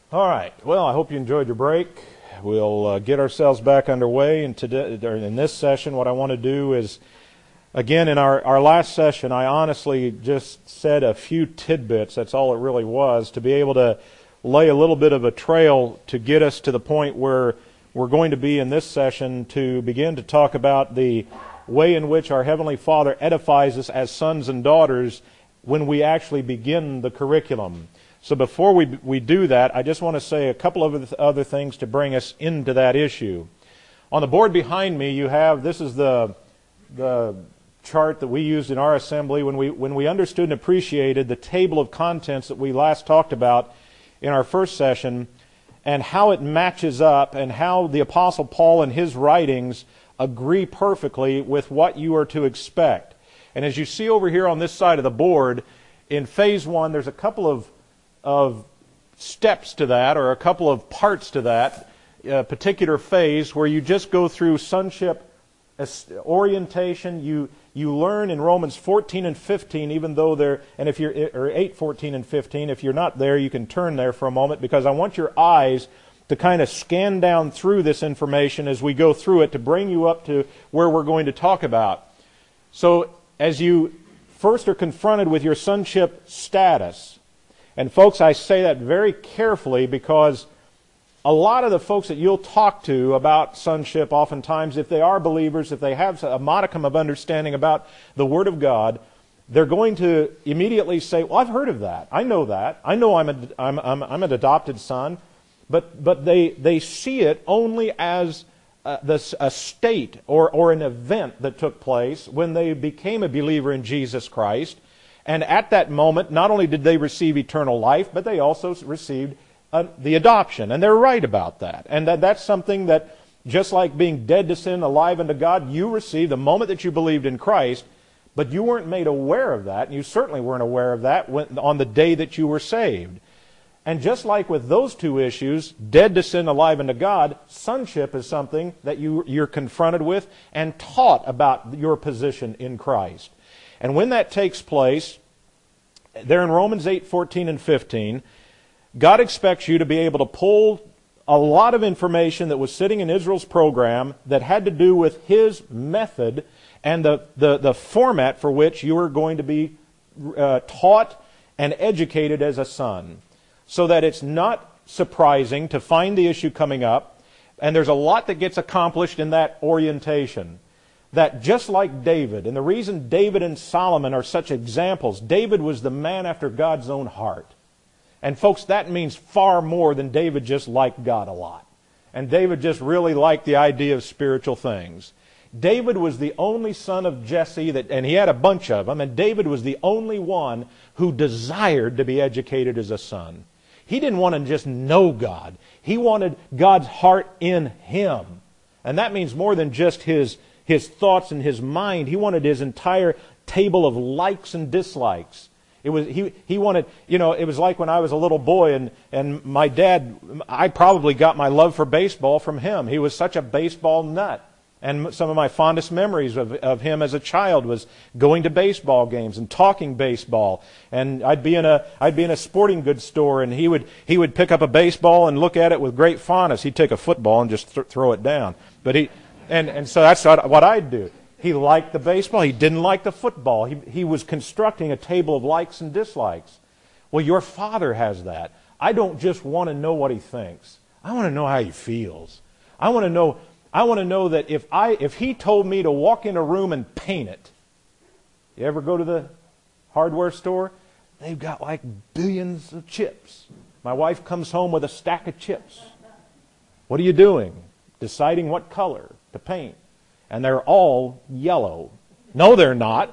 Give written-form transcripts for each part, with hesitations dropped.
All right. Well, I hope you enjoyed your break. We'll get ourselves back underway. And today, or in this session, what I want to do is, again, in our last session, I honestly just said a few tidbits. That's all it really was, to be able to lay a little bit of a trail to get us to the point where we're going to be in this session to begin to talk about the way in which our Heavenly Father edifies us as sons and daughters when we actually begin the curriculum. So before we do that, I just want to say a couple of other things to bring us into that issue. On the board behind me, you have, this is the chart that we used in our assembly when we understood and appreciated the table of contents that we last talked about in our first session, and how it matches up and how the Apostle Paul and his writings agree perfectly with what you are to expect. And as you see over here on this side of the board, in phase 1, there's a couple of steps to that, or a couple of parts to that particular phase, where you just go through sonship orientation. You learn in Romans 14 and 15, even though they're, and if you're, or 8, 14 and 15, if you're not there, you can turn there for a moment, because I want your eyes to kind of scan down through this information as we go through it to bring you up to where we're going to talk about. So, as you first are confronted with your sonship status, and folks, I say that very carefully because a lot of the folks that you'll talk to about sonship, oftentimes, if they are believers, if they have a modicum of understanding about the Word of God, they're going to immediately say, "Well, I've heard of that. I know that. I know I'm an adopted son," but they see it only as a state or an event that took place when they became a believer in Jesus Christ. And at that moment, not only did they receive eternal life, but they also received the adoption. And they're right about that. And that's something that, just like being dead to sin, alive unto God, you received the moment that you believed in Christ, but you weren't made aware of that, and you certainly weren't aware of that on the day that you were saved. And just like with those two issues, dead to sin, alive unto God, sonship is something that you're confronted with and taught about your position in Christ. And when that takes place, there in Romans 8, 14 and 15, God expects you to be able to pull a lot of information that was sitting in Israel's program that had to do with His method and the format for which you are going to be taught and educated as a son. So that it's not surprising to find the issue coming up, and there's a lot that gets accomplished in that orientation. That just like David, and the reason David and Solomon are such examples, David was the man after God's own heart. And folks, that means far more than David just liked God a lot. And David just really liked the idea of spiritual things. David was the only son of Jesse, and he had a bunch of them, and David was the only one who desired to be educated as a son. He didn't want to just know God. He wanted God's heart in him. And that means more than just his thoughts and his mind. He wanted his entire table of likes and dislikes. He wanted, it was like when I was a little boy and my dad, I probably got my love for baseball from him. He was such a baseball nut. And some of my fondest memories of him as a child was going to baseball games and talking baseball. And I'd be in a sporting goods store, and he would pick up a baseball and look at it with great fondness. He'd take a football and just throw it down. But so that's what I'd do. He liked the baseball. He didn't like the football. He was constructing a table of likes and dislikes. Well, your Father has that. I don't just want to know what He thinks. I want to know how He feels. I want to know that if He told me to walk in a room and paint it. You ever go to the hardware store? They've got like billions of chips. My wife comes home with a stack of chips. What are you doing? Deciding what color to paint. And they're all yellow. No, they're not.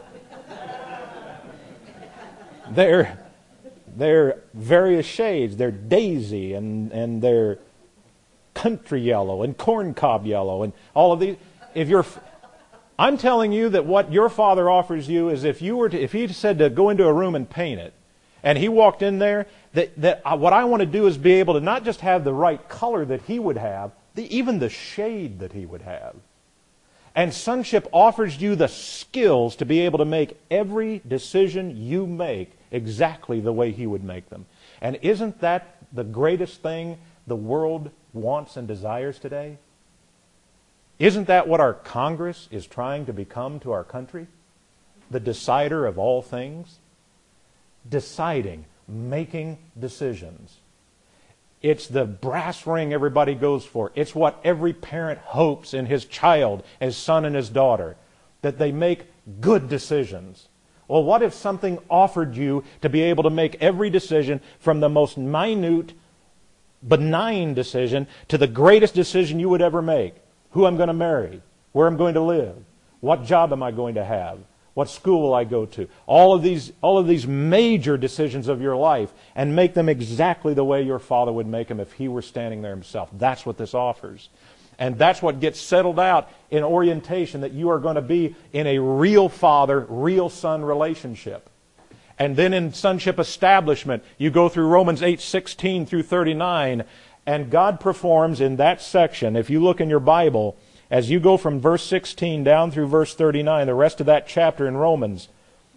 They're various shades. They're daisy and they're country yellow and corncob yellow and all of these. I'm telling you that what your Father offers you is if He said to go into a room and paint it, and He walked in there, what I want to do is be able to not just have the right color that He would have, even the shade that He would have. And sonship offers you the skills to be able to make every decision you make exactly the way He would make them. And isn't that the greatest thing the world wants and desires today? Isn't that what our Congress is trying to become to our country? The decider of all things? Deciding, making decisions. It's the brass ring everybody goes for. It's what every parent hopes in his child, his son and his daughter, that they make good decisions. Well, what if something offered you to be able to make every decision from the most minute, benign decision to the greatest decision you would ever make? Who I'm going to marry, where I'm going to live, what job am I going to have, what school will I go to? All of these major decisions of your life, and make them exactly the way your father would make them if he were standing there himself. That's what this offers. And that's what gets settled out in orientation, that you are going to be in a real father, real son relationship. And then in sonship establishment, you go through Romans 8:16 through 39, and God performs in that section, if you look in your Bible, as you go from verse 16 down through verse 39, the rest of that chapter in Romans,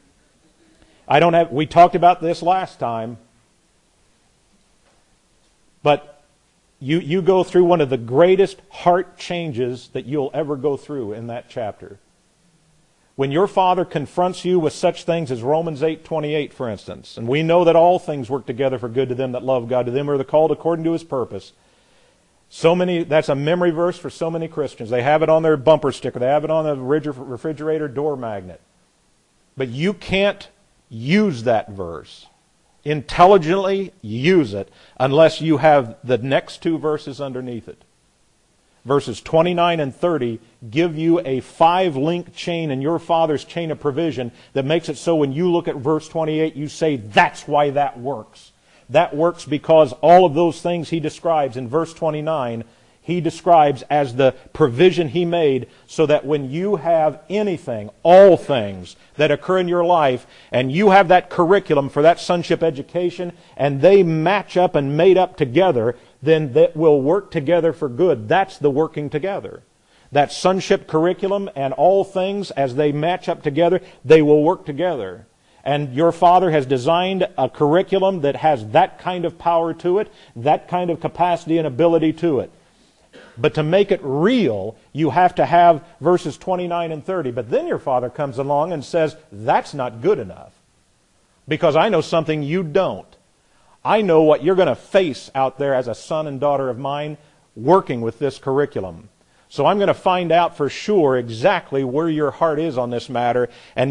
we talked about this last time, but you go through one of the greatest heart changes that you'll ever go through in that chapter. When your father confronts you with such things as Romans 8:28, for instance, and we know that all things work together for good to them that love God, to them who are called according to His purpose. That's a memory verse for so many Christians. They have it on their bumper sticker. They have it on the refrigerator door magnet. But you can't use that verse, intelligently use it, unless you have the next two verses underneath it. Verses 29 and 30 give you a 5-link chain in your Father's chain of provision that makes it so when you look at verse 28, you say, that's why that works. That works because all of those things He describes in verse 29, He describes as the provision He made so that when you have anything, all things that occur in your life, and you have that curriculum for that sonship education, and they match up and made up together, then that will work together for good. That's the working together. That sonship curriculum and all things, as they match up together, they will work together. And your Father has designed a curriculum that has that kind of power to it, that kind of capacity and ability to it. But to make it real, you have to have verses 29 and 30. But then your Father comes along and says, that's not good enough. Because I know something you don't. I know what you're going to face out there as a son and daughter of mine working with this curriculum. So I'm going to find out for sure exactly where your heart is on this matter. And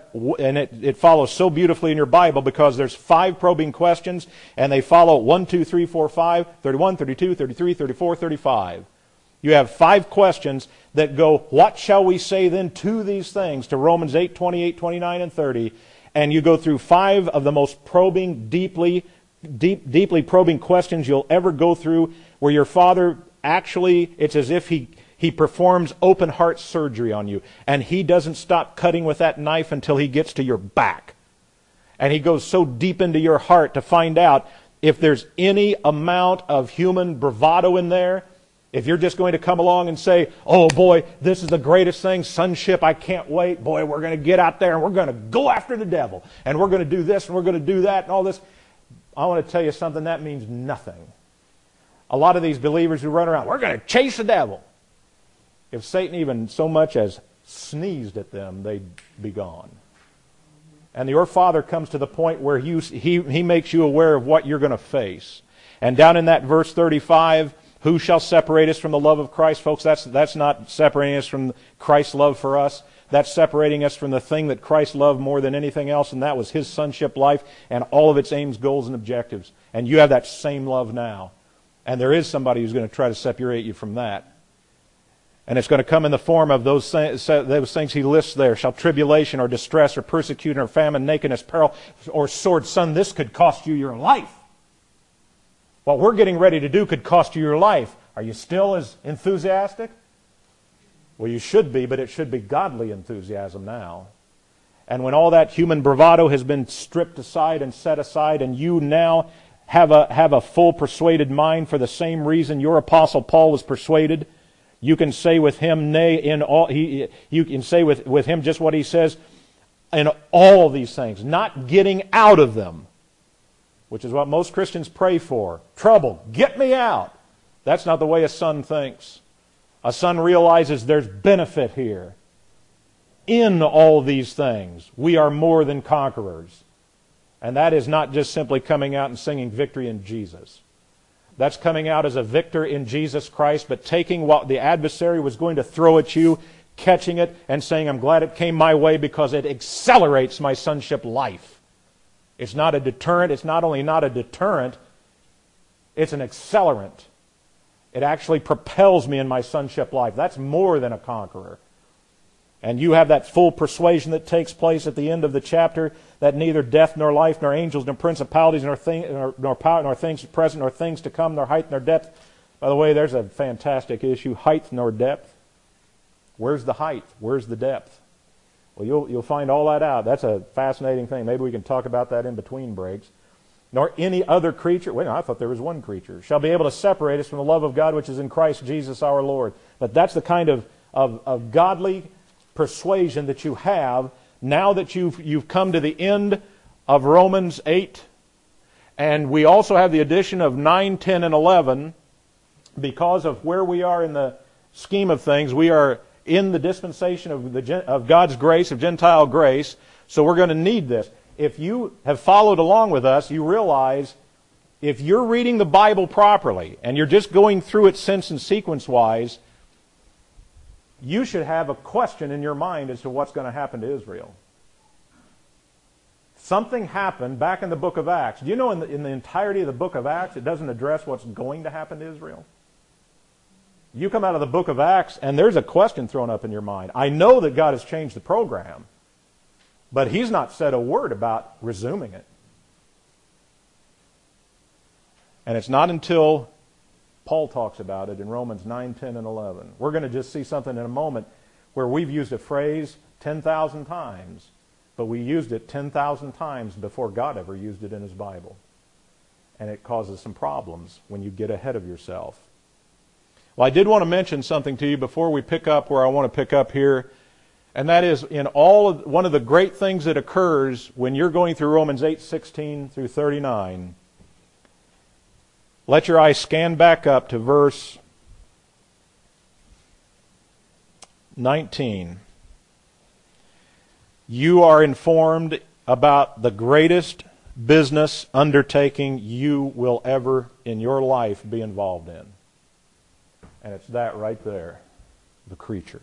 it follows so beautifully in your Bible because there's 5 probing questions, and they follow 1, 2, 3, 4, 5, 31, 32, 33, 34, 35. You have 5 questions that go, what shall we say then to these things? To Romans 8, 28, 29, and 30. And you go through 5 of the most probing, deeply probing questions you'll ever go through, where your Father actually, it's as if He performs open heart surgery on you, and He doesn't stop cutting with that knife until He gets to your back. And He goes so deep into your heart to find out if there's any amount of human bravado in there. If you're just going to come along and say, oh boy, this is the greatest thing, sonship, I can't wait. Boy, we're going to get out there and we're going to go after the devil. And we're going to do this and we're going to do that and all this. I want to tell you something, that means nothing. A lot of these believers who run around, we're going to chase the devil. If Satan even so much as sneezed at them, they'd be gone. And your Father comes to the point where He makes you aware of what you're going to face. And down in that verse 35, who shall separate us from the love of Christ? Folks, that's not separating us from Christ's love for us. That's separating us from the thing that Christ loved more than anything else, and that was His sonship life and all of its aims, goals, and objectives. And you have that same love now. And there is somebody who's going to try to separate you from that. And it's going to come in the form of those things He lists there. Shall tribulation or distress or persecution or famine, nakedness, peril, or sword. Son, this could cost you your life. What we're getting ready to do could cost you your life. Are you still as enthusiastic? Well, you should be, but it should be godly enthusiasm now. And when all that human bravado has been stripped aside and set aside, and you now have a full persuaded mind for the same reason your Apostle Paul was persuaded, you can say with him, nay, in all. You can say with him just what he says in all these things, not getting out of them, which is what most Christians pray for. Trouble, get me out. That's not the way a son thinks. A son realizes there's benefit here. In all these things, we are more than conquerors. And that is not just simply coming out and singing victory in Jesus. That's coming out as a victor in Jesus Christ, but taking what the adversary was going to throw at you, catching it, and saying, I'm glad it came my way because it accelerates my sonship life. It's not a deterrent. It's not only not a deterrent, it's an accelerant. It actually propels me in my sonship life. That's more than a conqueror. And you have that full persuasion that takes place at the end of the chapter that neither death nor life nor angels nor principalities nor power nor things present nor things to come nor height nor depth. By the way, there's a fantastic issue, height nor depth. Where's the height? Where's the depth? Well, you'll find all that out. That's a fascinating thing. Maybe we can talk about that in between breaks. Nor any other creature, wait, no, I thought there was one creature, shall be able to separate us from the love of God which is in Christ Jesus our Lord. But that's the kind of godly persuasion that you have now that you've come to the end of Romans 8. And we also have the addition of 9, 10, and 11. Because of where we are in the scheme of things, we are in the dispensation of God's grace, of Gentile grace. So we're going to need this. If you have followed along with us, you realize if you're reading the Bible properly and you're just going through it sense and sequence-wise, you should have a question in your mind as to what's going to happen to Israel. Something happened back in the book of Acts. Do you know in the entirety of the book of Acts, it doesn't address what's going to happen to Israel? You come out of the book of Acts, and there's a question thrown up in your mind. I know that God has changed the program, but He's not said a word about resuming it. And it's not until Paul talks about it in Romans 9, 10, and 11. We're going to just see something in a moment where we've used a phrase 10,000 times, but we used it 10,000 times before God ever used it in His Bible. And it causes some problems when you get ahead of yourself. Well, I did want to mention something to you before we pick up where I want to pick up here, and that is one of the great things that occurs when you're going through Romans 8, 16 through 39. Let your eyes scan back up to verse 19. You are informed about the greatest business undertaking you will ever in your life be involved in. And it's that right there, the creature.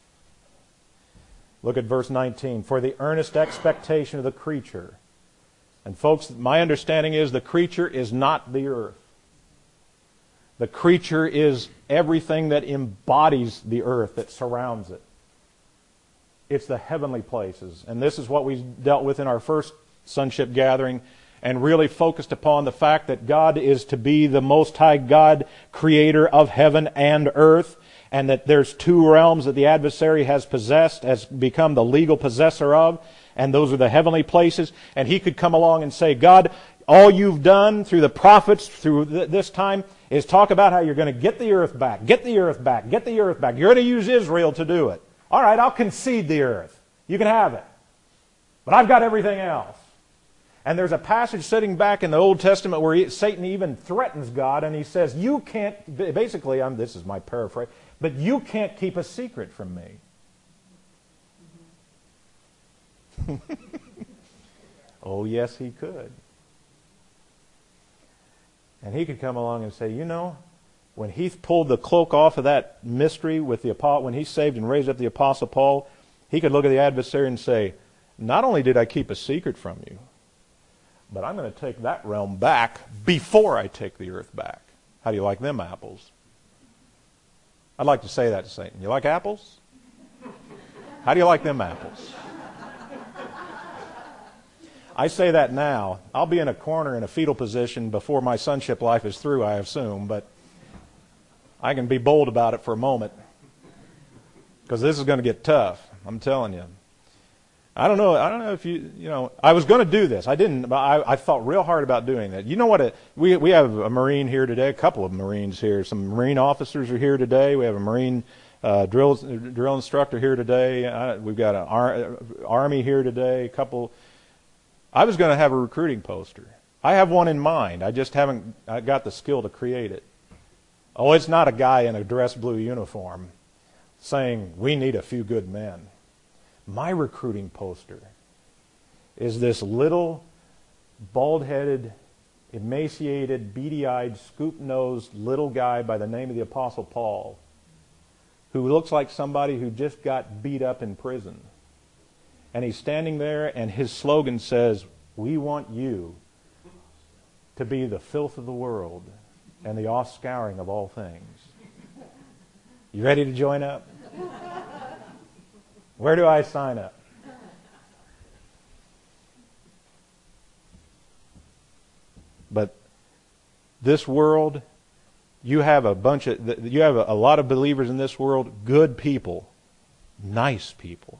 Look at verse 19. For the earnest expectation of the creature. And folks, my understanding is the creature is not the earth. The creature is everything that embodies the earth, that surrounds it. It's the heavenly places. And this is what we dealt with in our first sonship gathering, and really focused upon the fact that God is to be the Most High God, creator of heaven and earth, and that there's two realms that the adversary has possessed, has become the legal possessor of, and those are the heavenly places. And he could come along and say, God, all you've done through the prophets, through this time, is talk about how you're going to get the earth back, get the earth back, get the earth back. You're going to use Israel to do it. All right, I'll concede the earth. You can have it. But I've got everything else. And there's a passage sitting back in the Old Testament where Satan even threatens God, and he says, you can't, basically, this is my paraphrase, but you can't keep a secret from me. Oh, yes, he could. And he could come along and say, you know, when he pulled the cloak off of that mystery with the apostle, when he saved and raised up the Apostle Paul, he could look at the adversary and say, not only did I keep a secret from you, but I'm going to take that realm back before I take the earth back. How do you like them apples? I'd like to say that to Satan. You like apples? How do you like them apples? I say that now. I'll be in a corner in a fetal position before my sonship life is through, I assume, but I can be bold about it for a moment. Because this is going to get tough, I'm telling you. I don't know if you know, I was going to do this. I didn't, but I thought real hard about doing that. You know what, we have a Marine here today, a couple of Marines here. Some Marine officers are here today. We have a Marine drill instructor here today. We've got an Army here today, a couple. I was going to have a recruiting poster. I have one in mind. I just haven't got the skill to create it. Oh, it's not a guy in a dress blue uniform saying, we need a few good men. My recruiting poster is this little, bald-headed, emaciated, beady-eyed, scoop-nosed little guy by the name of the Apostle Paul, who looks like somebody who just got beat up in prison. And he's standing there, and his slogan says, we want you to be the filth of the world and the offscouring of all things. You ready to join up? Where do I sign up? But this world, you have a lot of believers in this world, good people, nice people.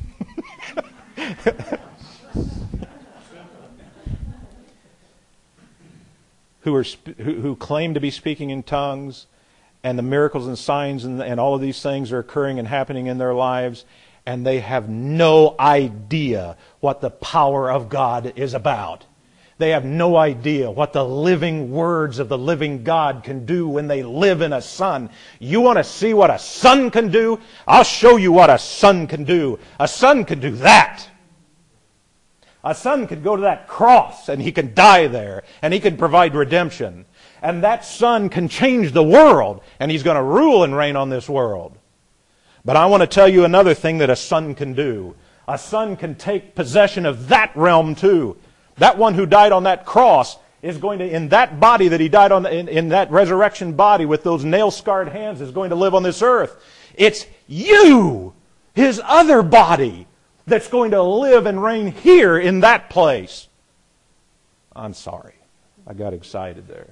who claim to be speaking in tongues, and the miracles and signs and all of these things are occurring and happening in their lives, and they have no idea what the power of God is about. They have no idea what the living words of the living God can do when they live in a son. You want to see what a son can do? I'll show you what a son can do. A son can do that. A son could go to that cross and he can die there and he can provide redemption. And that son can change the world and he's going to rule and reign on this world. But I want to tell you another thing that a son can do. A son can take possession of that realm too. That one who died on that cross is going to, in that body that he died on, in that resurrection body with those nail-scarred hands, is going to live on this earth. It's you, his other body, that's going to live and reign here in that place. I'm sorry. I got excited there.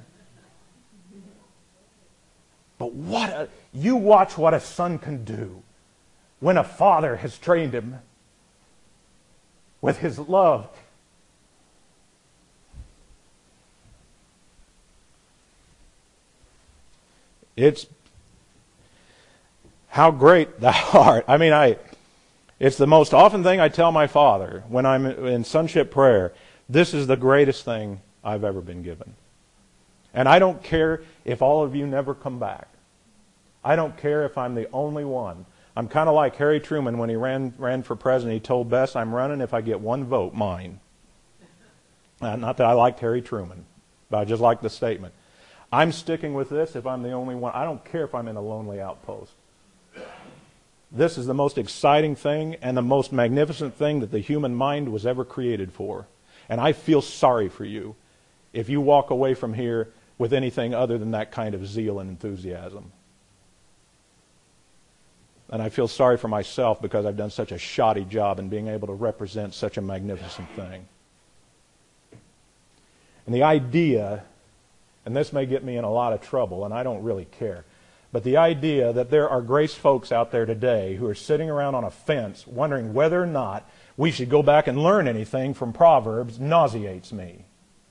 But you watch what a son can do when a father has trained him with his love. It's how great thou art. I mean, it's the most often thing I tell my father when I'm in sonship prayer. This is the greatest thing I've ever been given. And I don't care if all of you never come back. I don't care if I'm the only one. I'm kind of like Harry Truman when he ran for president. He told Bess, I'm running if I get one vote, mine. Not that I liked Harry Truman, but I just like the statement. I'm sticking with this if I'm the only one. I don't care if I'm in a lonely outpost. This is the most exciting thing and the most magnificent thing that the human mind was ever created for. And I feel sorry for you if you walk away from here with anything other than that kind of zeal and enthusiasm. And I feel sorry for myself because I've done such a shoddy job in being able to represent such a magnificent thing. And the idea, and this may get me in a lot of trouble, and I don't really care, but the idea that there are grace folks out there today who are sitting around on a fence wondering whether or not we should go back and learn anything from Proverbs nauseates me.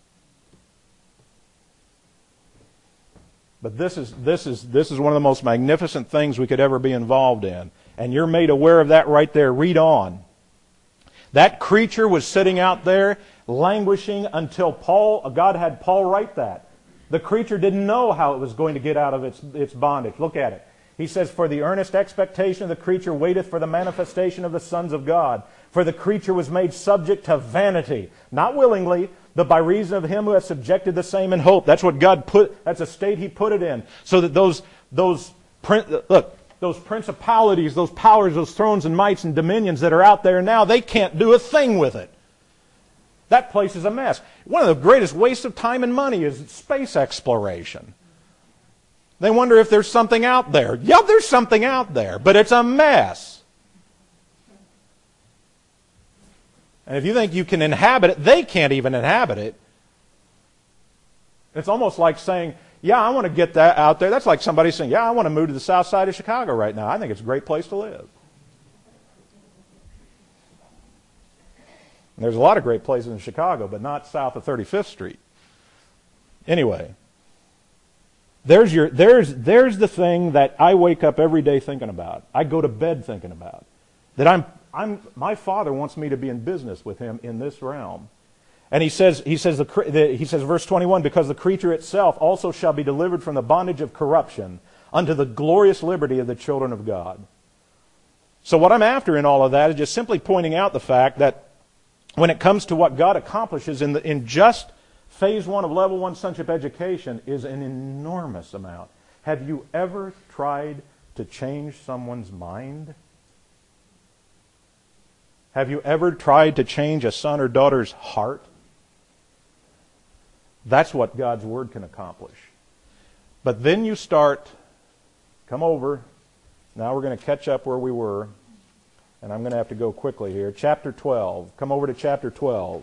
But this is one of the most magnificent things we could ever be involved in. And you're made aware of that right there. Read on. That creature was sitting out there languishing until God had Paul write that. The creature didn't know how it was going to get out of its bondage. Look at it. He says, for the earnest expectation of the creature waiteth for the manifestation of the sons of God. For the creature was made subject to vanity, not willingly, but by reason of him who has subjected the same in hope. That's what God that's a state he put it in. So that those principalities, those powers, those thrones and mights and dominions that are out there now, they can't do a thing with it. That place is a mess. One of the greatest wastes of time and money is space exploration. They wonder if there's something out there. Yeah, there's something out there, but it's a mess. And if you think you can inhabit it, they can't even inhabit it. It's almost like saying, yeah, I want to get that out there. That's like somebody saying, yeah, I want to move to the south side of Chicago right now. I think it's a great place to live. And there's a lot of great places in Chicago, but not south of 35th Street. Anyway, there's the thing that I wake up every day thinking about. I go to bed thinking about. That my Father wants me to be in business with Him in this realm. And he says, verse 21, because the creature itself also shall be delivered from the bondage of corruption unto the glorious liberty of the children of God. So what I'm after in all of that is just simply pointing out the fact that when it comes to what God accomplishes in just phase 1 of level 1 sonship education is an enormous amount. Have you ever tried to change someone's mind? Have you ever tried to change a son or daughter's heart? That's what God's Word can accomplish. But then you start, come over. Now we're going to catch up where we were. And I'm going to have to go quickly here. Chapter 12. Come over to chapter 12.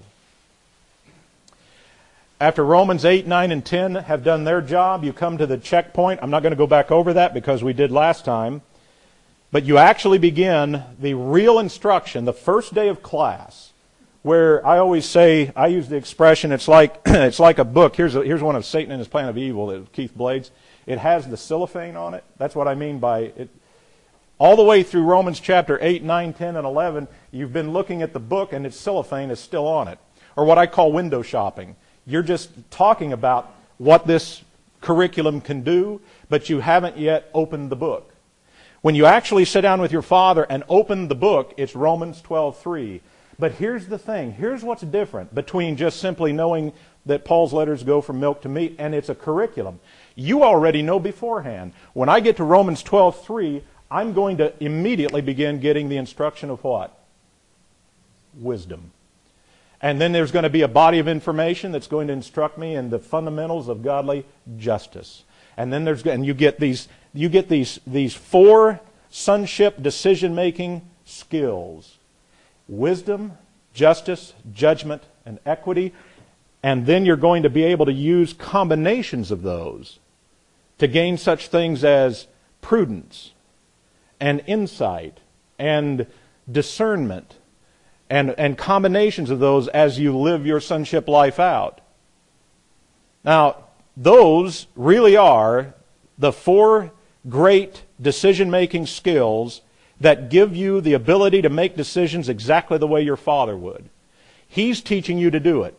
After Romans 8, 9, and 10 have done their job, you come to the checkpoint. I'm not going to go back over that because we did last time. But you actually begin the real instruction, the first day of class, where I always say, I use the expression, it's like a book. Here's one of Satan and His Plan of Evil, Keith Blades. It has the cellophane on it. That's what I mean by it. All the way through Romans chapter 8, 9, 10, and 11, you've been looking at the book and its cellophane is still on it. Or what I call window shopping. You're just talking about what this curriculum can do, but you haven't yet opened the book. When you actually sit down with your father and open the book, it's Romans 12:3. But here's the thing. Here's what's different between just simply knowing that Paul's letters go from milk to meat and it's a curriculum. You already know beforehand. When I get to Romans 12:3, I'm going to immediately begin getting the instruction of what? Wisdom. And then there's going to be a body of information that's going to instruct me in the fundamentals of godly justice. And then you get these 4 sonship decision-making skills. Wisdom, justice, judgment, and equity. And then you're going to be able to use combinations of those to gain such things as prudence and insight and discernment and combinations of those as you live your sonship life out. Now, those really are the 4 great decision-making skills that give you the ability to make decisions exactly the way your father would. He's teaching you to do it.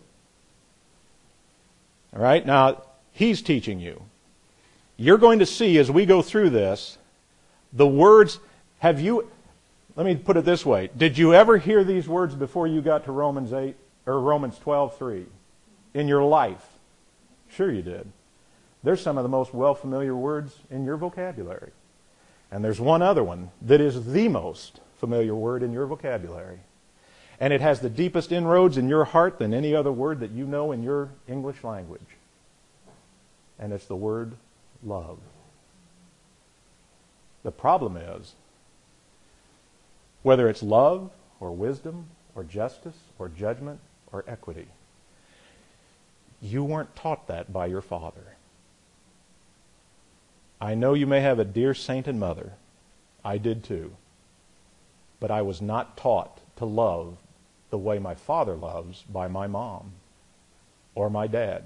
All right? Now, He's teaching you. You're going to see as we go through this, the words, let me put it this way. Did you ever hear these words before you got to Romans 8 or Romans 12:3 in your life? Sure you did. There's some of the most well-familiar words in your vocabulary. And there's one other one that is the most familiar word in your vocabulary. And it has the deepest inroads in your heart than any other word that you know in your English language. And it's the word love. The problem is, whether it's love or wisdom or justice or judgment or equity, you weren't taught that by your father. I know you may have a dear saint and mother. I did too. But I was not taught to love the way my father loves by my mom or my dad.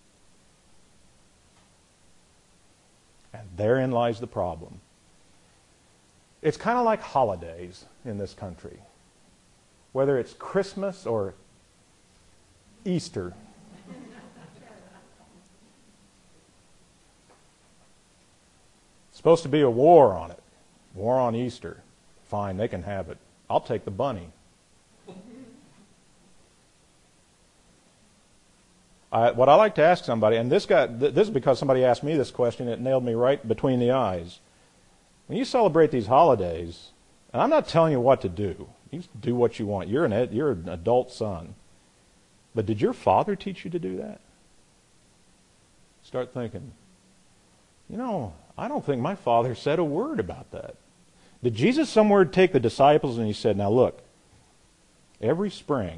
And therein lies the problem. It's kind of like holidays in this country. Whether it's Christmas or Easter. It's supposed to be a war on it. War on Easter. Fine, they can have it. I'll take the bunny. What I like to ask somebody, and this is because somebody asked me this question, it nailed me right between the eyes. When you celebrate these holidays, and I'm not telling you what to do. You do what you want. You're an adult son. But did your father teach you to do that? Start thinking, I don't think my father said a word about that. Did Jesus somewhere take the disciples and He said, now look, every spring,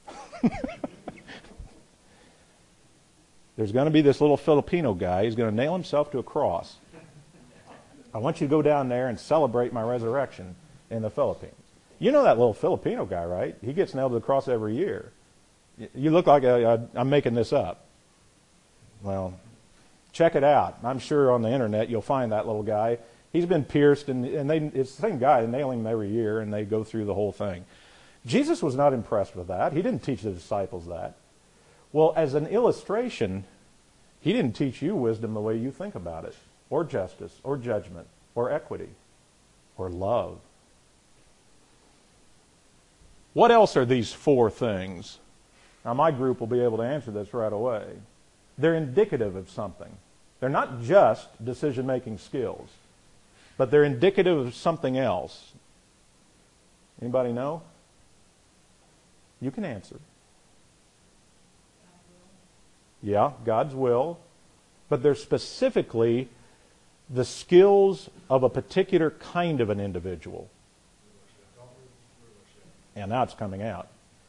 there's going to be this little Filipino guy. He's going to nail himself to a cross. I want you to go down there and celebrate my resurrection in the Philippines. You know that little Filipino guy, right? He gets nailed to the cross every year. You look like I'm making this up. Well, check it out. I'm sure on the internet you'll find that little guy. He's been pierced, and it's the same guy. They nail him every year, and they go through the whole thing. Jesus was not impressed with that. He didn't teach the disciples that. Well, as an illustration, he didn't teach you wisdom the way you think about it, or justice, or judgment, or equity, or love. What else are these four things? Now, my group will be able to answer this right away. They're indicative of something. They're not just decision-making skills, but they're indicative of something else. Anybody know? You can answer. Yeah, God's will. But they're specifically the skills of a particular kind of an individual. And now it's coming out.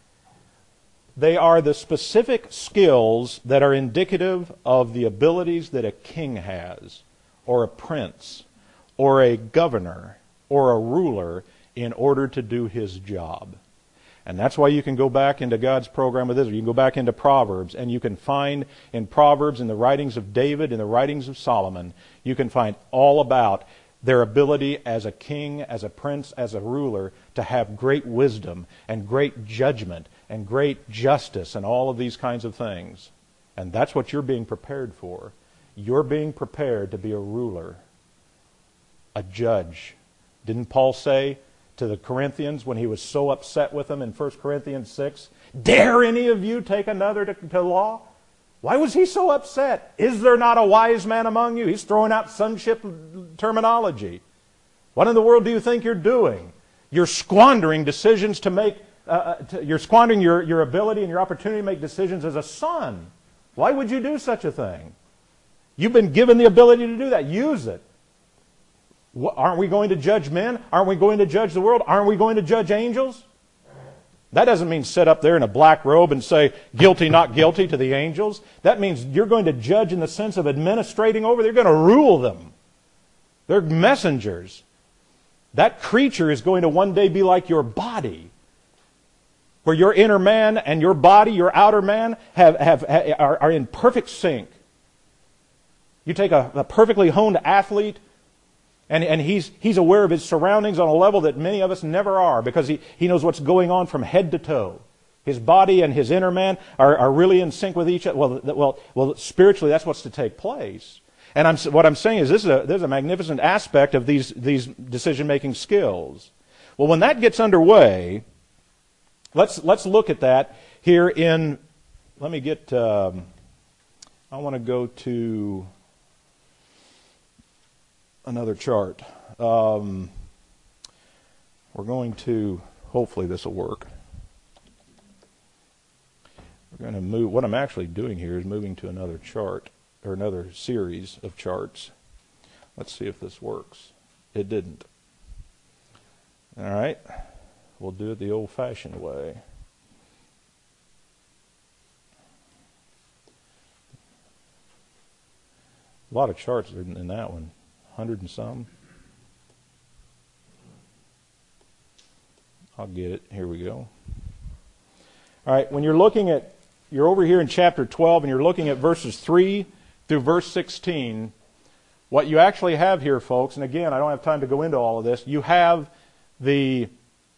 They are the specific skills that are indicative of the abilities that a king has, or a prince, or a governor, or a ruler in order to do his job. And that's why you can go back into God's program with Israel. You can go back into Proverbs, and you can find in Proverbs, in the writings of David, in the writings of Solomon, you can find all about their ability as a king, as a prince, as a ruler, to have great wisdom and great judgment and great justice and all of these kinds of things. And that's what you're being prepared for. You're being prepared to be a ruler, a judge. Didn't Paul say to the Corinthians when he was so upset with them in 1 Corinthians 6, "Dare any of you take another to law?" Why was he so upset? Is there not a wise man among you? He's throwing out sonship terminology. What in the world do you think you're doing? You're squandering decisions to make, you're squandering your ability and your opportunity to make decisions as a son. Why would you do such a thing? You've been given the ability to do that. Use it. Aren't we going to judge men? Aren't we going to judge the world? Aren't we going to judge angels? That doesn't mean sit up there in a black robe and say, guilty, not guilty to the angels. That means you're going to judge in the sense of administrating over. They're going to rule them. They're messengers. That creature is going to one day be like your body, where your inner man and your body, your outer man, are in perfect sync. You take a perfectly honed athlete, and he's aware of his surroundings on a level that many of us never are, because he knows what's going on from head to toe. His body and his inner man are really in sync with each other. Well, spiritually, that's what's to take place. And what I'm saying is there's a magnificent aspect of these decision-making skills. Well, when that gets underway, let's look at that here in. Let me get. I want to go to another chart. We're going to, hopefully this will work. We're going to move, what I'm actually doing here is moving to another chart, or another series of charts. Let's see if this works. It didn't. All right. We'll do it the old-fashioned way. A lot of charts in that one. 100 and some. I'll get it. Here we go. All right, when you're over here in chapter 12 and you're looking at verses 3 through verse 16, what you actually have here, folks, and again, I don't have time to go into all of this, this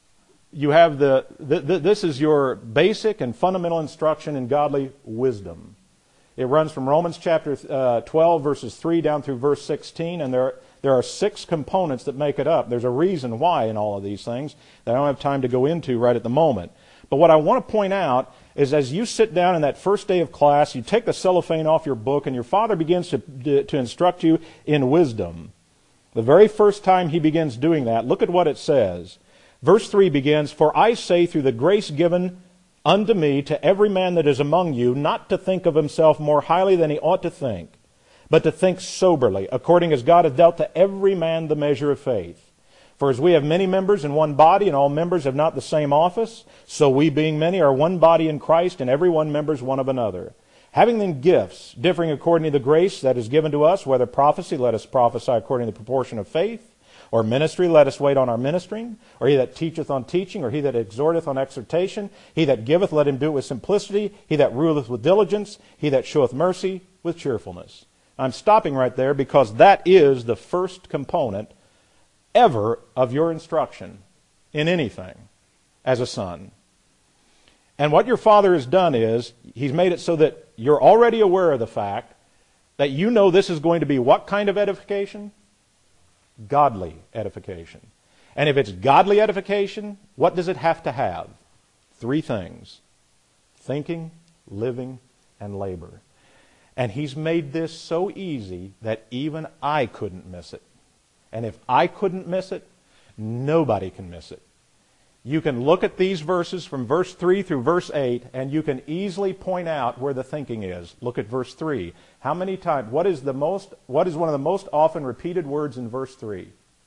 is your basic and fundamental instruction in godly wisdom. It runs from Romans chapter 12, verses 3 down through verse 16, and there are 6 components that make it up. There's a reason why in all of these things that I don't have time to go into right at the moment. But what I want to point out is as you sit down in that first day of class, you take the cellophane off your book, and your father begins to instruct you in wisdom. The very first time he begins doing that, look at what it says. Verse 3 begins, "For I say through the grace given unto me to every man that is among you, not to think of himself more highly than he ought to think, but to think soberly, according as God hath dealt to every man the measure of faith. For as we have many members in one body, and all members have not the same office, so we being many are one body in Christ, and every one members one of another. Having then gifts, differing according to the grace that is given to us, whether prophecy, let us prophesy according to the proportion of faith, or ministry, let us wait on our ministering, or he that teacheth on teaching, or he that exhorteth on exhortation, he that giveth, let him do it with simplicity, he that ruleth with diligence, he that showeth mercy with cheerfulness." I'm stopping right there because that is the first component ever of your instruction in anything as a son. And what your Father has done is, He's made it so that you're already aware of the fact that you know this is going to be what kind of edification? Godly edification. And if it's godly edification, what does it have to have? 3 things: thinking, living, and labor. And He's made this so easy that even I couldn't miss it. And if I couldn't miss it, nobody can miss it. You can look at these verses from verse 3 through verse 8, and you can easily point out where the thinking is. Look at verse 3. How many times, what is one of the most often repeated words in verse 3?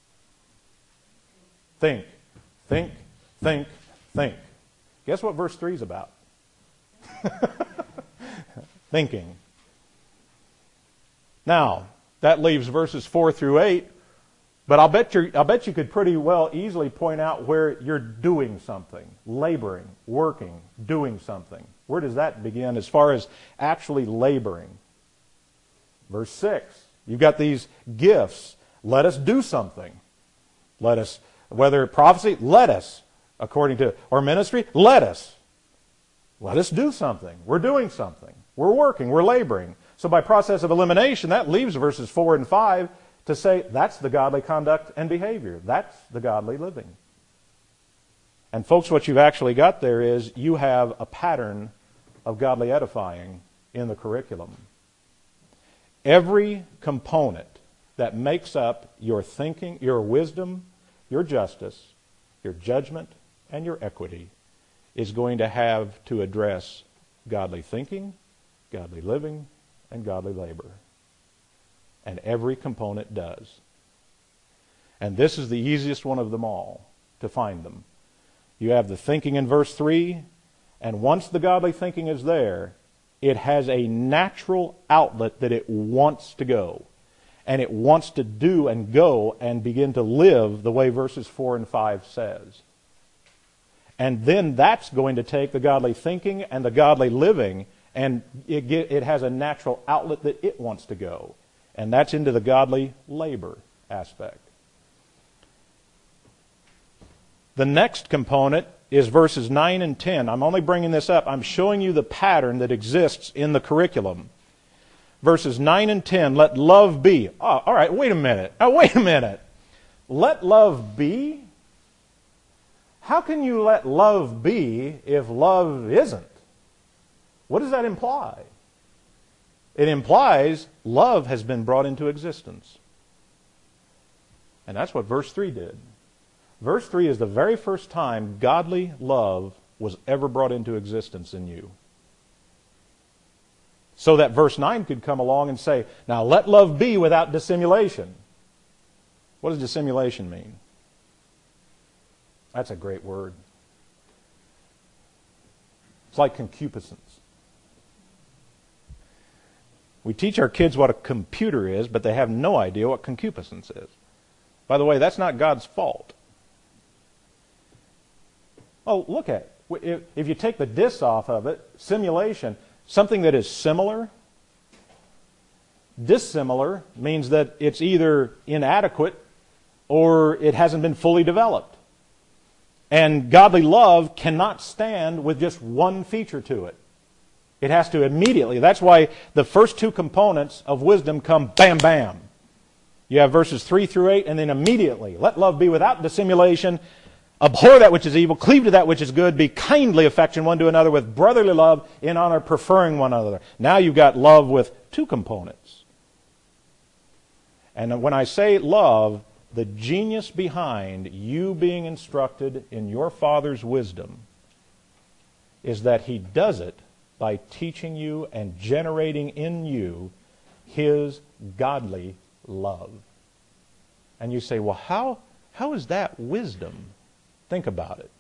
Think, think, think, think. Guess what verse 3 is about? Thinking. Now, that leaves verses 4 through 8, but I'll bet you could pretty well easily point out where you're doing something, laboring, working, doing something. Where does that begin as far as actually laboring? Verse 6, you've got these gifts. Let us do something. Let us, whether prophecy, let us. According to our ministry, let us. Let us do something. We're doing something. We're working. We're laboring. So by process of elimination, that leaves verses 4 and 5 to say that's the godly conduct and behavior. That's the godly living. And folks, what you've actually got there is you have a pattern of godly edifying in the curriculum. Every component that makes up your thinking, your wisdom, your justice, your judgment, and your equity is going to have to address godly thinking, godly living, and godly labor. And every component does. And this is the easiest one of them all to find them. You have the thinking in verse 3, and once the godly thinking is there, it has a natural outlet that it wants to go. And it wants to do and go and begin to live the way verses 4 and 5 says. And then that's going to take the godly thinking and the godly living, and it has a natural outlet that it wants to go. And that's into the godly labor aspect. The next component is verses 9 and 10. I'm only bringing this up. I'm showing you the pattern that exists in the curriculum. Verses 9 and 10, let love be. Oh, all right, wait a minute. Let love be? How can you let love be if love isn't? What does that imply? It implies love has been brought into existence. And that's what verse 3 did. Verse 3 is the very first time godly love was ever brought into existence in you. So that verse 9 could come along and say, now let love be without dissimulation. What does dissimulation mean? That's a great word. It's like concupiscence. We teach our kids what a computer is, but they have no idea what concupiscence is. By the way, that's not God's fault. Oh, look at it. If you take the dis off of it, simulation, something that is similar, dissimilar means that it's either inadequate or it hasn't been fully developed. And godly love cannot stand with just one feature to it. It has to immediately. That's why the first 2 components of wisdom come bam, bam. You have verses 3 through 8, and then immediately, let love be without dissimulation, abhor that which is evil, cleave to that which is good, be kindly affectioned one to another with brotherly love, in honor preferring one another. Now you've got love with 2 components. And when I say love, the genius behind you being instructed in your Father's wisdom is that He does it by teaching you and generating in you His godly love. And you say, well, how is that wisdom? Think about it.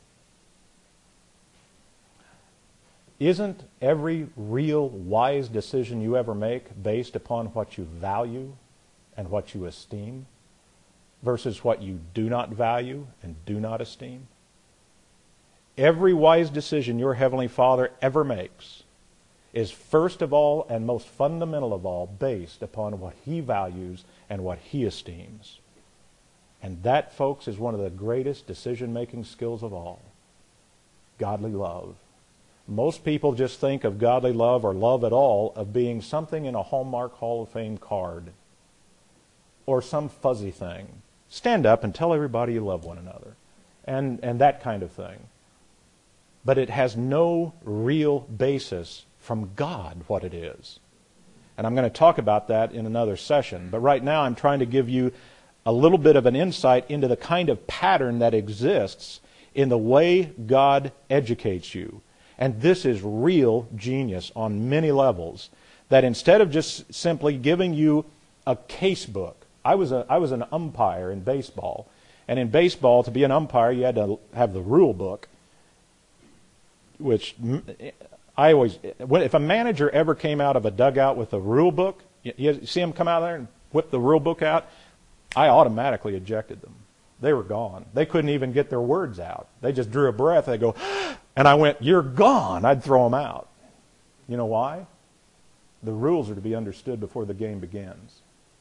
Isn't every real wise decision you ever make based upon what you value and what you esteem versus what you do not value and do not esteem? Every wise decision your Heavenly Father ever makes is first of all and most fundamental of all based upon what He values and what He esteems. And that, folks, is one of the greatest decision-making skills of all. Godly love. Most people just think of godly love or love at all of being something in a Hallmark Hall of Fame card or some fuzzy thing. Stand up and tell everybody you love one another and that kind of thing. But it has no real basis from God what it is. And I'm going to talk about that in another session. But right now I'm trying to give you a little bit of an insight into the kind of pattern that exists in the way God educates you. And this is real genius on many levels. That instead of just simply giving you a case book, I was an umpire in baseball. And in baseball, to be an umpire, you had to have the rule book, which I always, if a manager ever came out of a dugout with a rule book, you see him come out there and whip the rule book out, I automatically ejected them. They were gone. They couldn't even get their words out. They just drew a breath. They go, and I went, "You're gone." I'd throw them out. You know why? The rules are to be understood before the game begins.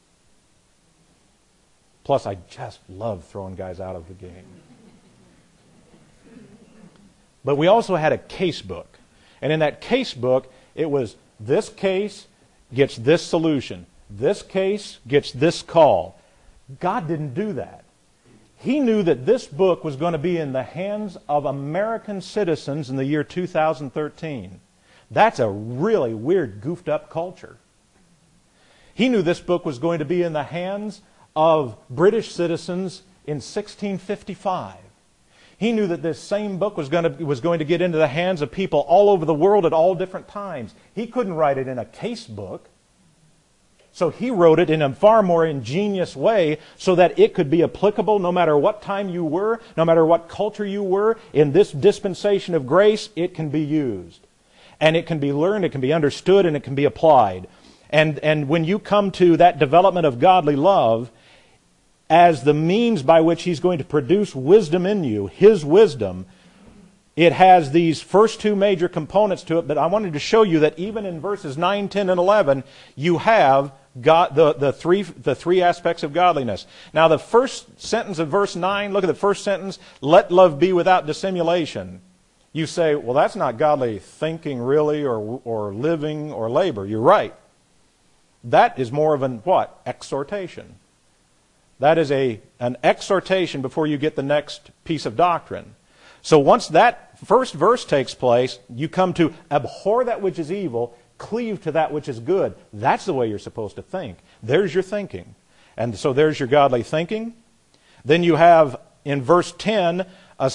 Plus, I just love throwing guys out of the game. But we also had a case book. And in that case book, it was this case gets this solution. This case gets this call. God didn't do that. He knew that this book was going to be in the hands of American citizens in the year 2013. That's a really weird, goofed up culture. He knew this book was going to be in the hands of British citizens in 1655. He knew that this same book was going to get into the hands of people all over the world at all different times. He couldn't write it in a case book. So he wrote it in a far more ingenious way so that it could be applicable no matter what time you were, no matter what culture you were. In this dispensation of grace, it can be used. And it can be learned, it can be understood, and it can be applied. And when you come to that development of godly love as the means by which He's going to produce wisdom in you, His wisdom, it has these first two major components to it, but I wanted to show you that even in verses 9, 10, and 11, you have God, the three aspects of godliness. Now the first sentence of verse 9, look at the first sentence, "Let love be without dissimulation." You say, well, that's not godly thinking really, or living, or labor. You're right. That is more of an what? Exhortation. That is an exhortation before you get the next piece of doctrine. So once that first verse takes place, you come to abhor that which is evil, cleave to that which is good. That's the way you're supposed to think. There's your thinking. And so there's your godly thinking. Then you have in verse 10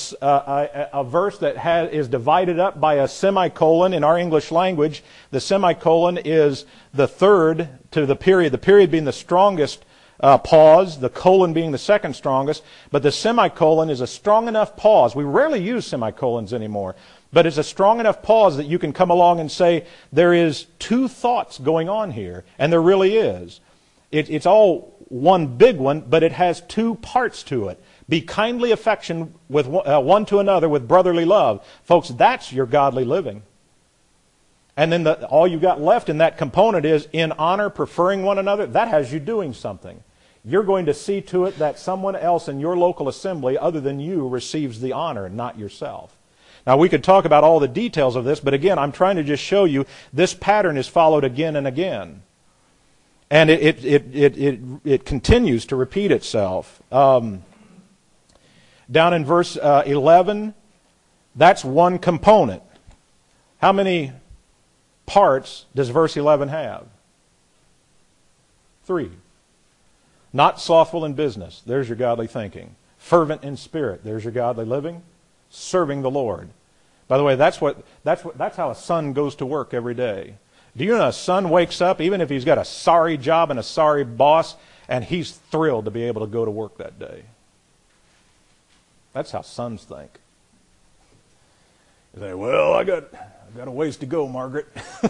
a verse that is divided up by a semicolon in our English language. The semicolon is the third to the period being the strongest pause, the colon being the second strongest, but the semicolon is a strong enough pause. We rarely use semicolons anymore, but it's a strong enough pause that you can come along and say, there is two thoughts going on here, and there really is. It's all one big one, but it has two parts to it. Be kindly affectioned with one to another with brotherly love. Folks, that's your godly living. And then all you got left in that component is in honor, preferring one another. That has you doing something. You're going to see to it that someone else in your local assembly other than you receives the honor, not yourself. Now, we could talk about all the details of this, but again, I'm trying to just show you this pattern is followed again and again. And it continues to repeat itself. Down in verse 11, that's one component. How many parts does verse 11 have? 3. Not slothful in business. There's your godly thinking. Fervent in spirit. There's your godly living. Serving the Lord. By the way, that's how a son goes to work every day. Do you know a son wakes up, even if he's got a sorry job and a sorry boss, and he's thrilled to be able to go to work that day? That's how sons think. You say, well, I got a ways to go, Margaret.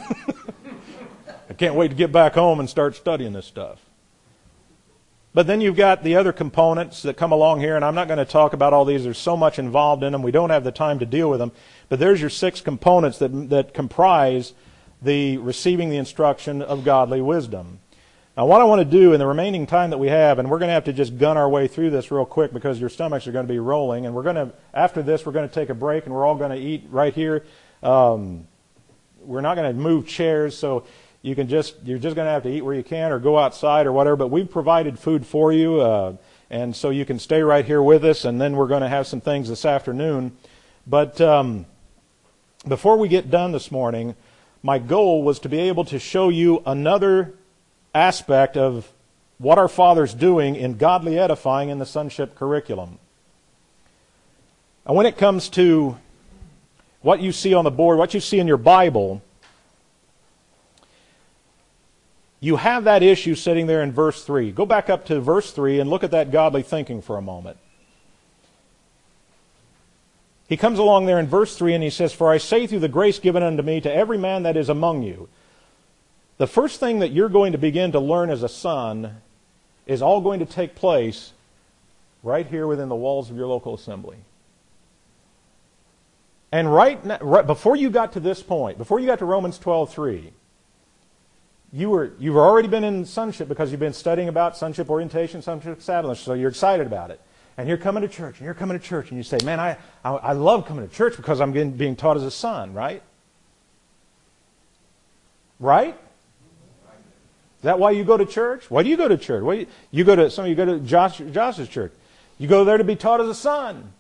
I can't wait to get back home and start studying this stuff. But then you've got the other components that come along here, and I'm not going to talk about all these. There's so much involved in them. We don't have the time to deal with them. But there's your 6 components that comprise the receiving the instruction of godly wisdom. Now, what I want to do in the remaining time that we have, and we're going to have to just gun our way through this real quick because your stomachs are going to be rolling, and after this, we're going to take a break, and we're all going to eat right here We're not going to move chairs, so you're just going to have to eat where you can or go outside or whatever. But we've provided food for you, and so you can stay right here with us. And then we're going to have some things this afternoon. But before we get done this morning, my goal was to be able to show you another aspect of what our Father's doing in godly edifying in the sonship curriculum. And when it comes to what you see on the board, what you see in your Bible, you have that issue sitting there in verse 3. Go back up to verse 3 and look at that godly thinking for a moment. He comes along there in verse 3 and he says, "For I say through the grace given unto me to every man that is among you." The first thing that you're going to begin to learn as a son is all going to take place right here within the walls of your local assembly. And right before you got to this point, before you got to Romans 12:3, you've already been in sonship because you've been studying about sonship orientation, sonship establishment, so you're excited about it. And you're coming to church, and you say, "Man, I love coming to church because I'm being taught as a son," right? Right? Is that why you go to church? Why do you go to church? Some of you go to Josh's church. You go there to be taught as a son.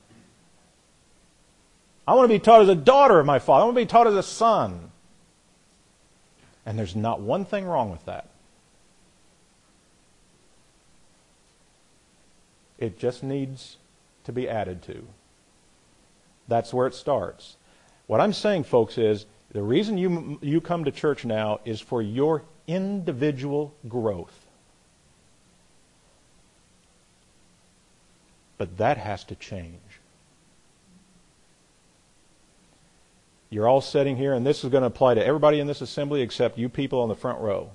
I want to be taught as a daughter of my Father. I want to be taught as a son. And there's not one thing wrong with that. It just needs to be added to. That's where it starts. What I'm saying, folks, is the reason you come to church now is for your individual growth. But that has to change. You're all sitting here, and this is going to apply to everybody in this assembly except you people on the front row.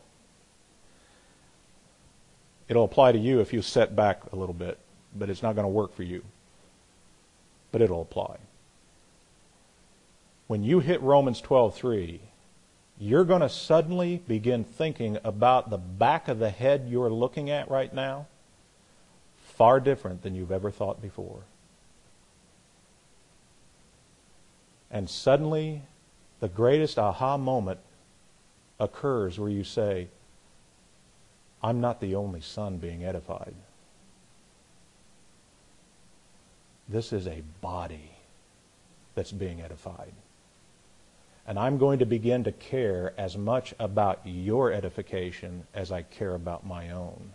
It'll apply to you if you sit back a little bit, but it's not going to work for you. But it'll apply. When you hit Romans 12:3, you're going to suddenly begin thinking about the back of the head you're looking at right now, far different than you've ever thought before. And suddenly, the greatest aha moment occurs where you say, "I'm not the only son being edified. This is a body that's being edified. And I'm going to begin to care as much about your edification as I care about my own."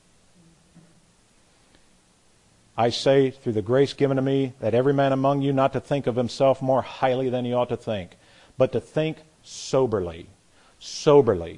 I say, through the grace given to me, that every man among you not to think of himself more highly than he ought to think, but to think soberly. Soberly.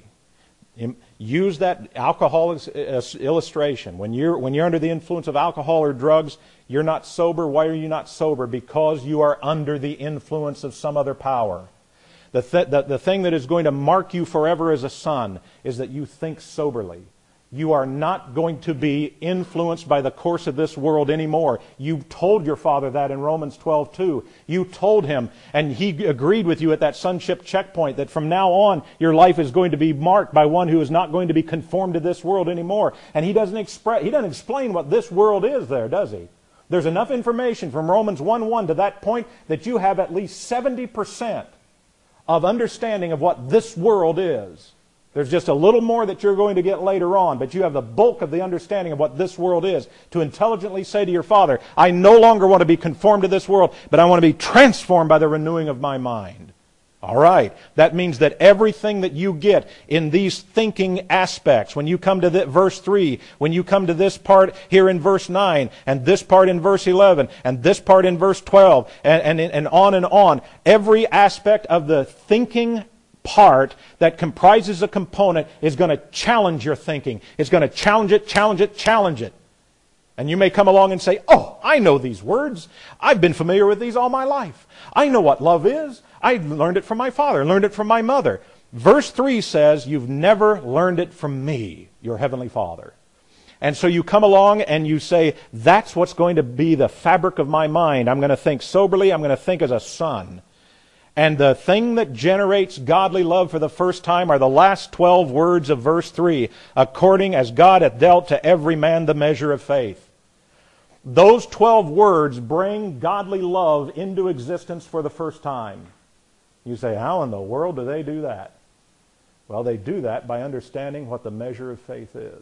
Use that alcohol illustration. When you're under the influence of alcohol or drugs, you're not sober. Why are you not sober? Because you are under the influence of some other power. The thing that is going to mark you forever as a son is that you think soberly. You are not going to be influenced by the course of this world anymore. You told your father that in Romans 12:2. You told him, and he agreed with you at that sonship checkpoint, that from now on your life is going to be marked by one who is not going to be conformed to this world anymore. And he doesn't explain what this world is there, does he? There's enough information from Romans 1:1 to that point that you have at least 70% of understanding of what this world is. There's just a little more that you're going to get later on, but you have the bulk of the understanding of what this world is to intelligently say to your Father, "I no longer want to be conformed to this world, but I want to be transformed by the renewing of my mind." All right. That means that everything that you get in these thinking aspects, when you come to verse 3, when you come to this part here in verse 9, and this part in verse 11, and this part in verse 12, and on, every aspect of the thinking part that comprises a component is going to challenge your thinking. It's going to challenge it. And you may come along and say, "Oh, I know these words. I've been familiar with these all my life. I know what love is. I learned it from my father, learned it from my mother." Verse 3 says, "You've never learned it from me, your heavenly Father." And so you come along and you say, "That's what's going to be the fabric of my mind. I'm going to think soberly. I'm going to think as a son." And the thing that generates godly love for the first time are the last 12 words of verse 3. "According as God hath dealt to every man the measure of faith." Those 12 words bring godly love into existence for the first time. You say, how in the world do they do that? Well, they do that by understanding what the measure of faith is.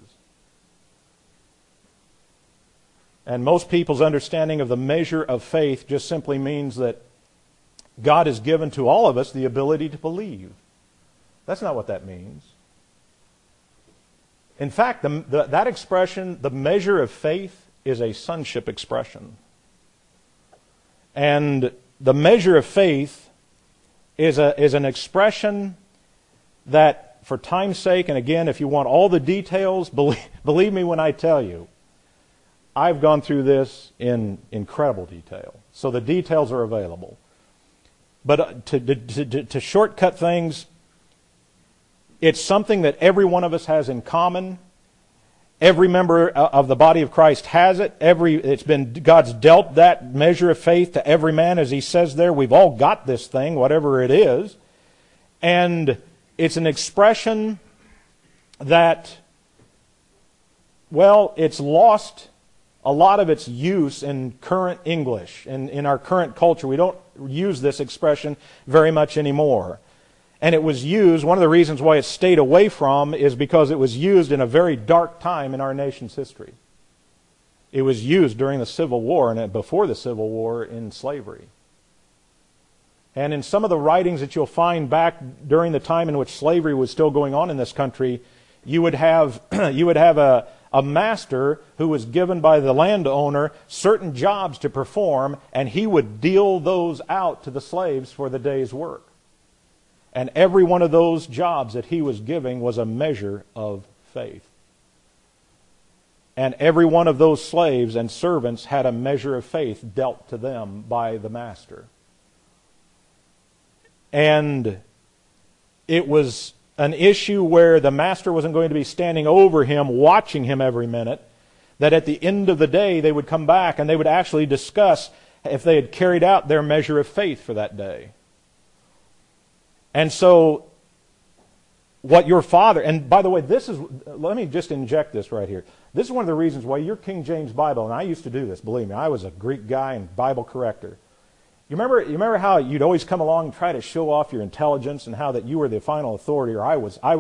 And most people's understanding of the measure of faith just simply means that God has given to all of us the ability to believe. That's not what that means. In fact, that expression, the measure of faith, is a sonship expression. And the measure of faith is an expression that, for time's sake, and again, if you want all the details, believe me when I tell you, I've gone through this in incredible detail. So the details are available. But to shortcut things, it's something that every one of us has in common. Every member of the body of Christ has it. God's dealt that measure of faith to every man, as He says there. We've all got this thing, whatever it is. And it's an expression that, well, it's lost a lot of its use in current English. In our current culture, we don't use this expression very much anymore. And it was used, one of the reasons why it stayed away from is because it was used in a very dark time in our nation's history. It was used during the Civil War and before the Civil War in slavery. And in some of the writings that you'll find back during the time in which slavery was still going on in this country, you would have a master who was given by the landowner certain jobs to perform, and he would deal those out to the slaves for the day's work. And every one of those jobs that he was giving was a measure of faith. And every one of those slaves and servants had a measure of faith dealt to them by the master. And it was an issue where the master wasn't going to be standing over him, watching him every minute, that at the end of the day they would come back and they would actually discuss if they had carried out their measure of faith for that day. And so, what your father, and by the way, let me just inject this right here. This is one of the reasons why your King James Bible, and I used to do this, believe me, I was a Greek guy and Bible corrector. You remember how you'd always come along and try to show off your intelligence and how that you were the final authority, or I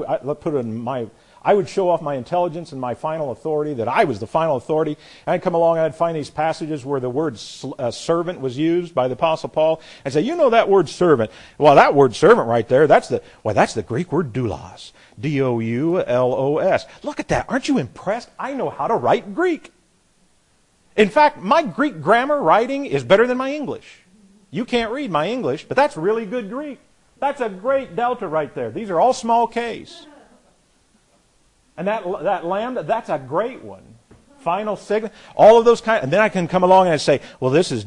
would show off my intelligence and my final authority, that I was the final authority. And I'd come along and I'd find these passages where the word servant was used by the Apostle Paul and say, you know that word servant. Well, that word servant right there, that's the Greek word doulos. D-O-U-L-O-S. Look at that. Aren't you impressed? I know how to write Greek. In fact, my Greek grammar writing is better than my English. You can't read my English, but that's really good Greek. That's a great delta right there. These are all small Ks. And that lambda, that's a great one. Final signal, all of those and then I can come along and I say, well, this is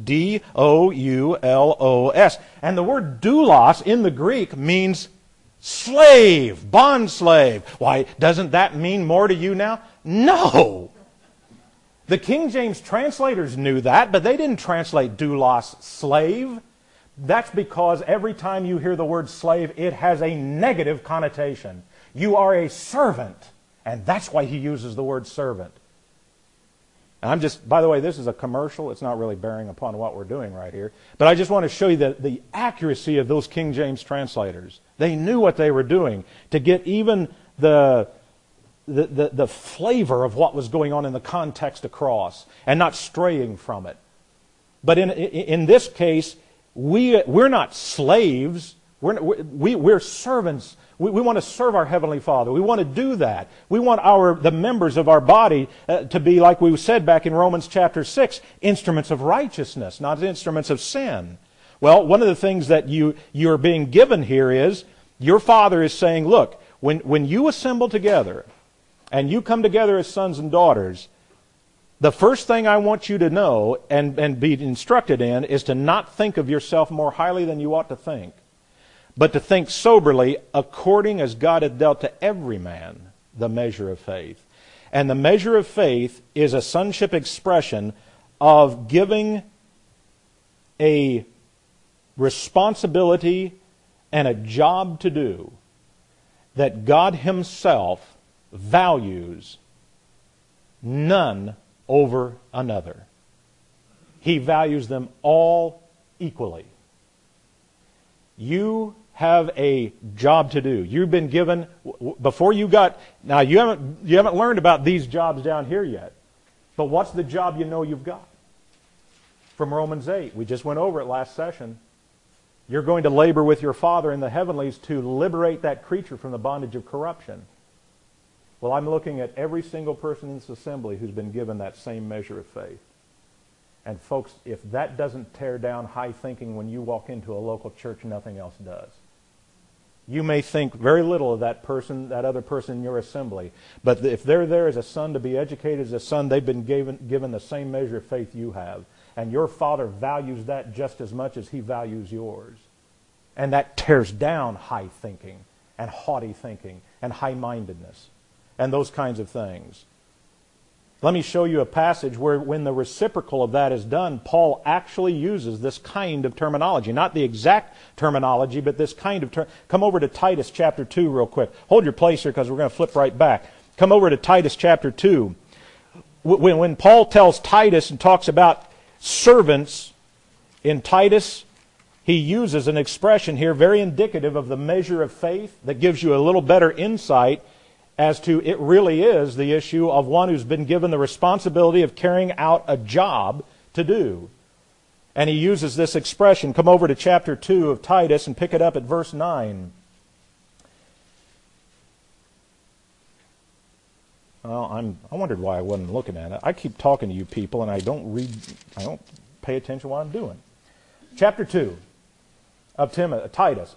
D-O-U-L-O-S. And the word doulos in the Greek means slave, bond slave. Why, doesn't that mean more to you now? No. The King James translators knew that, but they didn't translate doulos, slave. That's because every time you hear the word slave, it has a negative connotation. You are a servant. And that's why he uses the word servant. And by the way, this is a commercial. It's not really bearing upon what we're doing right here. But I just want to show you the accuracy of those King James translators. They knew what they were doing to get even the flavor of what was going on in the context across and not straying from it. But in this case, we're not slaves. We're servants. We want to serve our Heavenly Father. We want to do that. We want the members of our body to be, like we said back in Romans chapter 6, instruments of righteousness, not instruments of sin. Well, one of the things that you're being given here is, your Father is saying, look, when you assemble together and you come together as sons and daughters, the first thing I want you to know and be instructed in is to not think of yourself more highly than you ought to think, but to think soberly according as God hath dealt to every man the measure of faith. And the measure of faith is a sonship expression of giving a responsibility and a job to do that God Himself values none over another. He values them all equally. You have a job to do. You've been given, before you got, now you haven't learned about these jobs down here yet. But what's the job you know you've got? From Romans 8. We just went over it last session. You're going to labor with your Father in the heavenlies to liberate that creature from the bondage of corruption. Well, I'm looking at every single person in this assembly who's been given that same measure of faith. And folks, if that doesn't tear down high thinking when you walk into a local church, nothing else does. You may think very little of that person, that other person in your assembly. But if they're there as a son to be educated as a son, they've been given the same measure of faith you have. And your Father values that just as much as He values yours. And that tears down high thinking and haughty thinking and high-mindedness and those kinds of things. Let me show you a passage where when the reciprocal of that is done, Paul actually uses this kind of terminology. Not the exact terminology, but this kind of Come over to Titus chapter 2 real quick. Hold your place here because we're going to flip right back. Come over to Titus chapter 2. When Paul tells Titus and talks about servants in Titus, he uses an expression here very indicative of the measure of faith that gives you a little better insight as to it really is the issue of one who's been given the responsibility of carrying out a job to do. And he uses this expression. Come over to chapter 2 of Titus and pick it up at verse 9. Well, I wondered why I wasn't looking at it. I keep talking to you people and I don't pay attention to what I'm doing. Chapter 2 of Titus.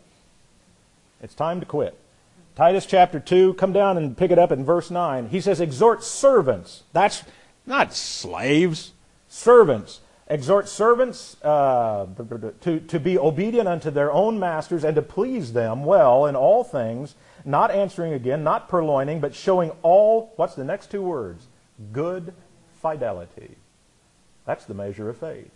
It's time to quit. Titus chapter 2, come down and pick it up in verse 9. He says, exhort servants. That's not slaves. Servants. Exhort servants to be obedient unto their own masters and to please them well in all things, not answering again, not purloining, but showing all, what's the next two words? Good fidelity. That's the measure of faith.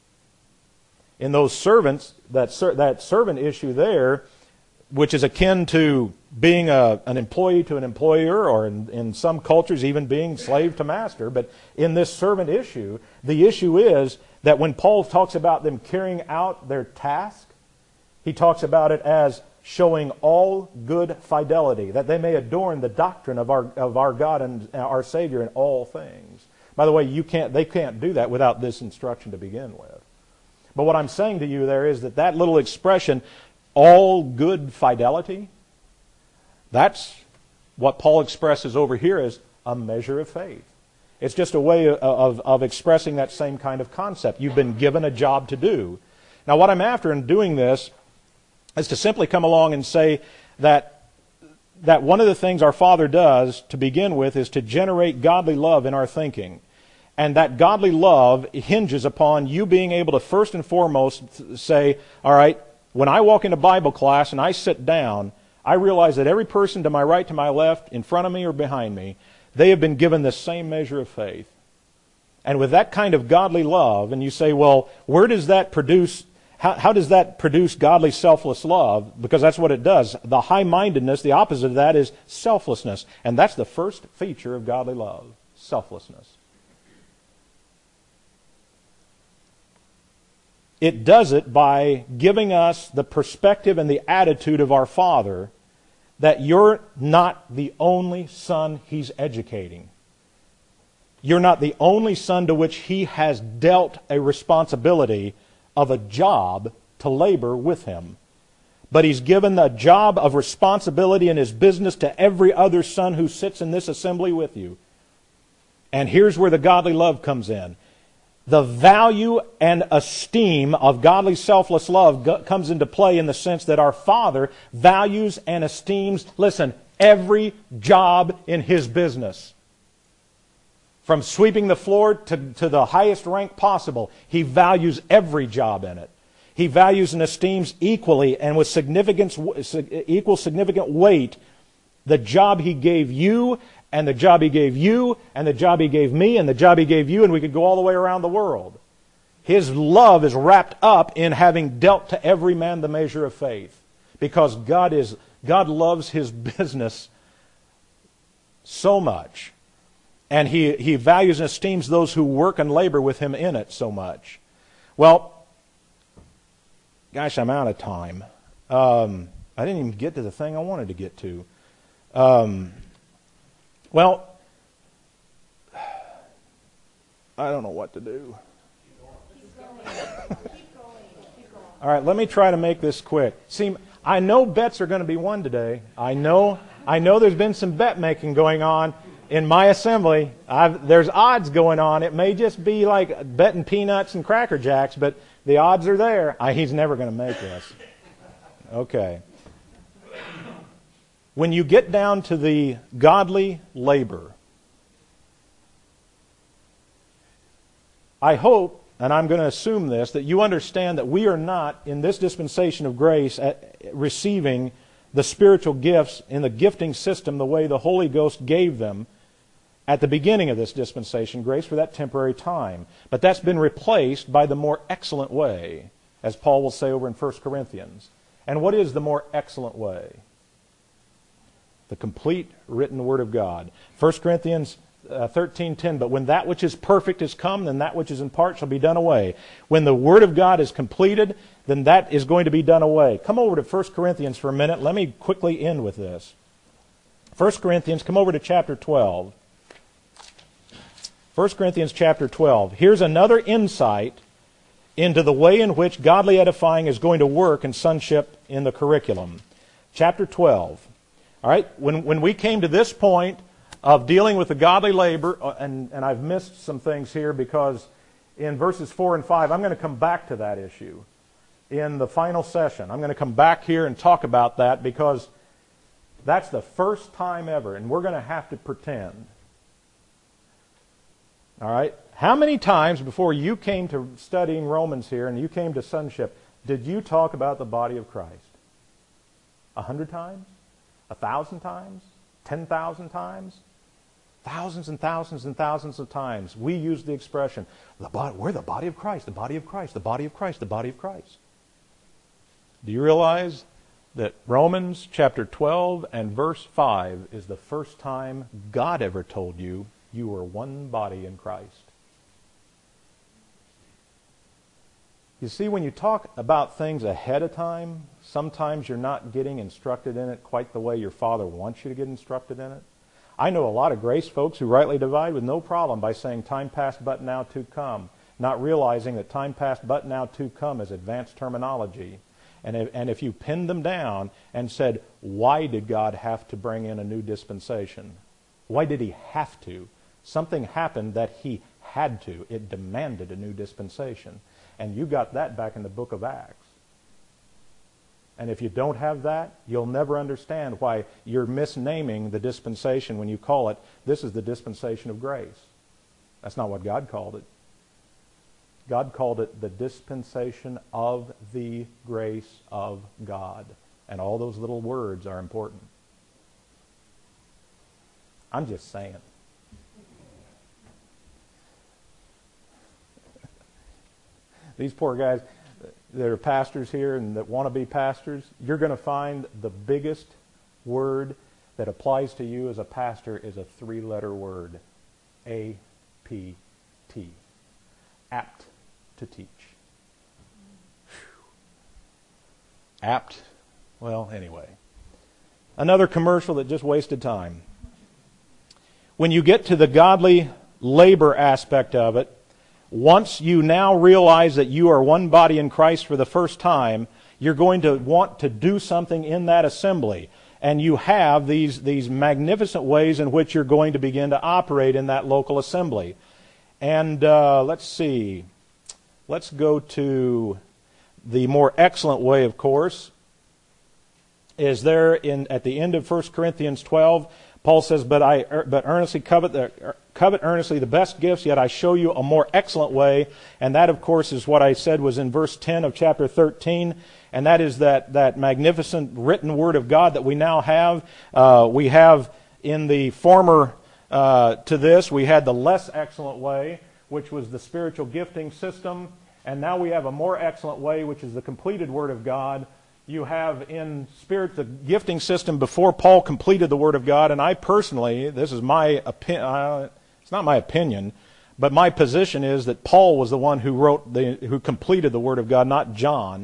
In those servants, that servant issue there, which is akin to being an employee to an employer, or in some cultures even being slave to master. But in this servant issue, the issue is that when Paul talks about them carrying out their task, he talks about it as showing all good fidelity, that they may adorn the doctrine of our God and our Savior in all things. By the way, they can't do that without this instruction to begin with. But what I'm saying to you there is that little expression, all good fidelity, that's what Paul expresses over here as a measure of faith. It's just a way of expressing that same kind of concept. You've been given a job to do. Now what I'm after in doing this is to simply come along and say that one of the things our Father does to begin with is to generate godly love in our thinking. And that godly love hinges upon you being able to first and foremost say, all right, when I walk into Bible class and I sit down, I realize that every person to my right, to my left, in front of me or behind me, they have been given the same measure of faith. And with that kind of godly love, and you say, well, where does that produce, how does that produce godly selfless love? Because that's what it does. The high-mindedness, the opposite of that is selflessness. And that's the first feature of godly love, selflessness. It does it by giving us the perspective and the attitude of our Father that you're not the only son He's educating. You're not the only son to which He has dealt a responsibility of a job to labor with Him. But He's given the job of responsibility in His business to every other son who sits in this assembly with you. And here's where the godly love comes in. The value and esteem of godly selfless love comes into play in the sense that our Father values and esteems, listen, every job in His business. From sweeping the floor to the highest rank possible, He values every job in it. He values and esteems equally and with equal significant weight the job He gave you, and the job He gave you, and the job He gave me, and the job He gave you, and we could go all the way around the world. His love is wrapped up in having dealt to every man the measure of faith. Because God loves His business so much. And He values and esteems those who work and labor with Him in it so much. Well, gosh, I'm out of time. I didn't even get to the thing I wanted to get to. Well, I don't know what to do. All right, let me try to make this quick. See, I know bets are going to be won today. I know there's been some bet making going on in my assembly. There's odds going on. It may just be like betting peanuts and Cracker Jacks, but the odds are there. He's never going to make this. Okay. When you get down to the godly labor, I hope, and I'm going to assume this, that you understand that we are not, in this dispensation of grace, receiving the spiritual gifts in the gifting system the way the Holy Ghost gave them at the beginning of this dispensation grace for that temporary time. But that's been replaced by the more excellent way, as Paul will say over in 1 Corinthians. And what is the more excellent way? The complete written Word of God. 1 Corinthians 13:10, but when that which is perfect is come, then that which is in part shall be done away. When the Word of God is completed, then that is going to be done away. Come over to 1 Corinthians for a minute. Let me quickly end with this. 1 Corinthians, come over to chapter 12. 1 Corinthians chapter 12. Here's another insight into the way in which godly edifying is going to work in sonship in the curriculum. Chapter 12. All right, when we came to this point of dealing with the godly labor, and I've missed some things here because in verses 4 and 5, I'm going to come back to that issue in the final session. I'm going to come back here and talk about that because that's the first time ever, and we're going to have to pretend. All right, how many times before you came to studying Romans here and you came to sonship, did you talk about the body of Christ? 100 times? 1,000 times? 10,000 times? Thousands and thousands and thousands of times we use the expression, we're the body of Christ, the body of Christ, the body of Christ, the body of Christ. Do you realize that Romans chapter 12 and verse 5 is the first time God ever told you you were one body in Christ? You see, when you talk about things ahead of time, sometimes you're not getting instructed in it quite the way your Father wants you to get instructed in it. I know a lot of grace folks who rightly divide with no problem by saying time past but now to come, not realizing that time past but now to come is advanced terminology. And if you pinned them down and said, why did God have to bring in a new dispensation? Why did He have to? Something happened that He had to. It demanded a new dispensation. And you got that back in the book of Acts. And if you don't have that, you'll never understand why you're misnaming the dispensation when you call it, this is the dispensation of grace. That's not what God called it. God called it the dispensation of the grace of God. And all those little words are important. I'm just saying. These poor guys that are pastors here and that want to be pastors, you're going to find the biggest word that applies to you as a pastor is a 3-letter word. A-P-T. Apt to teach. Whew. Apt. Well, anyway. Another commercial that just wasted time. When you get to the godly labor aspect of it, once you now realize that you are one body in Christ for the first time, you're going to want to do something in that assembly. And you have these magnificent ways in which you're going to begin to operate in that local assembly. And let's see. Let's go to the more excellent way, of course, is there at the end of 1 Corinthians 12. Paul says, but earnestly covet earnestly the best gifts, yet I show you a more excellent way. And that, of course, is what I said was in verse 10 of chapter 13. And that is that magnificent written Word of God that we now have. We have in the former to this, we had the less excellent way, which was the spiritual gifting system. And now we have a more excellent way, which is the completed Word of God. You have in spirit the gifting system before Paul completed the Word of God, and I personally, this is my opinion, it's not my opinion, but my position is that Paul was the one who completed the Word of God, not John.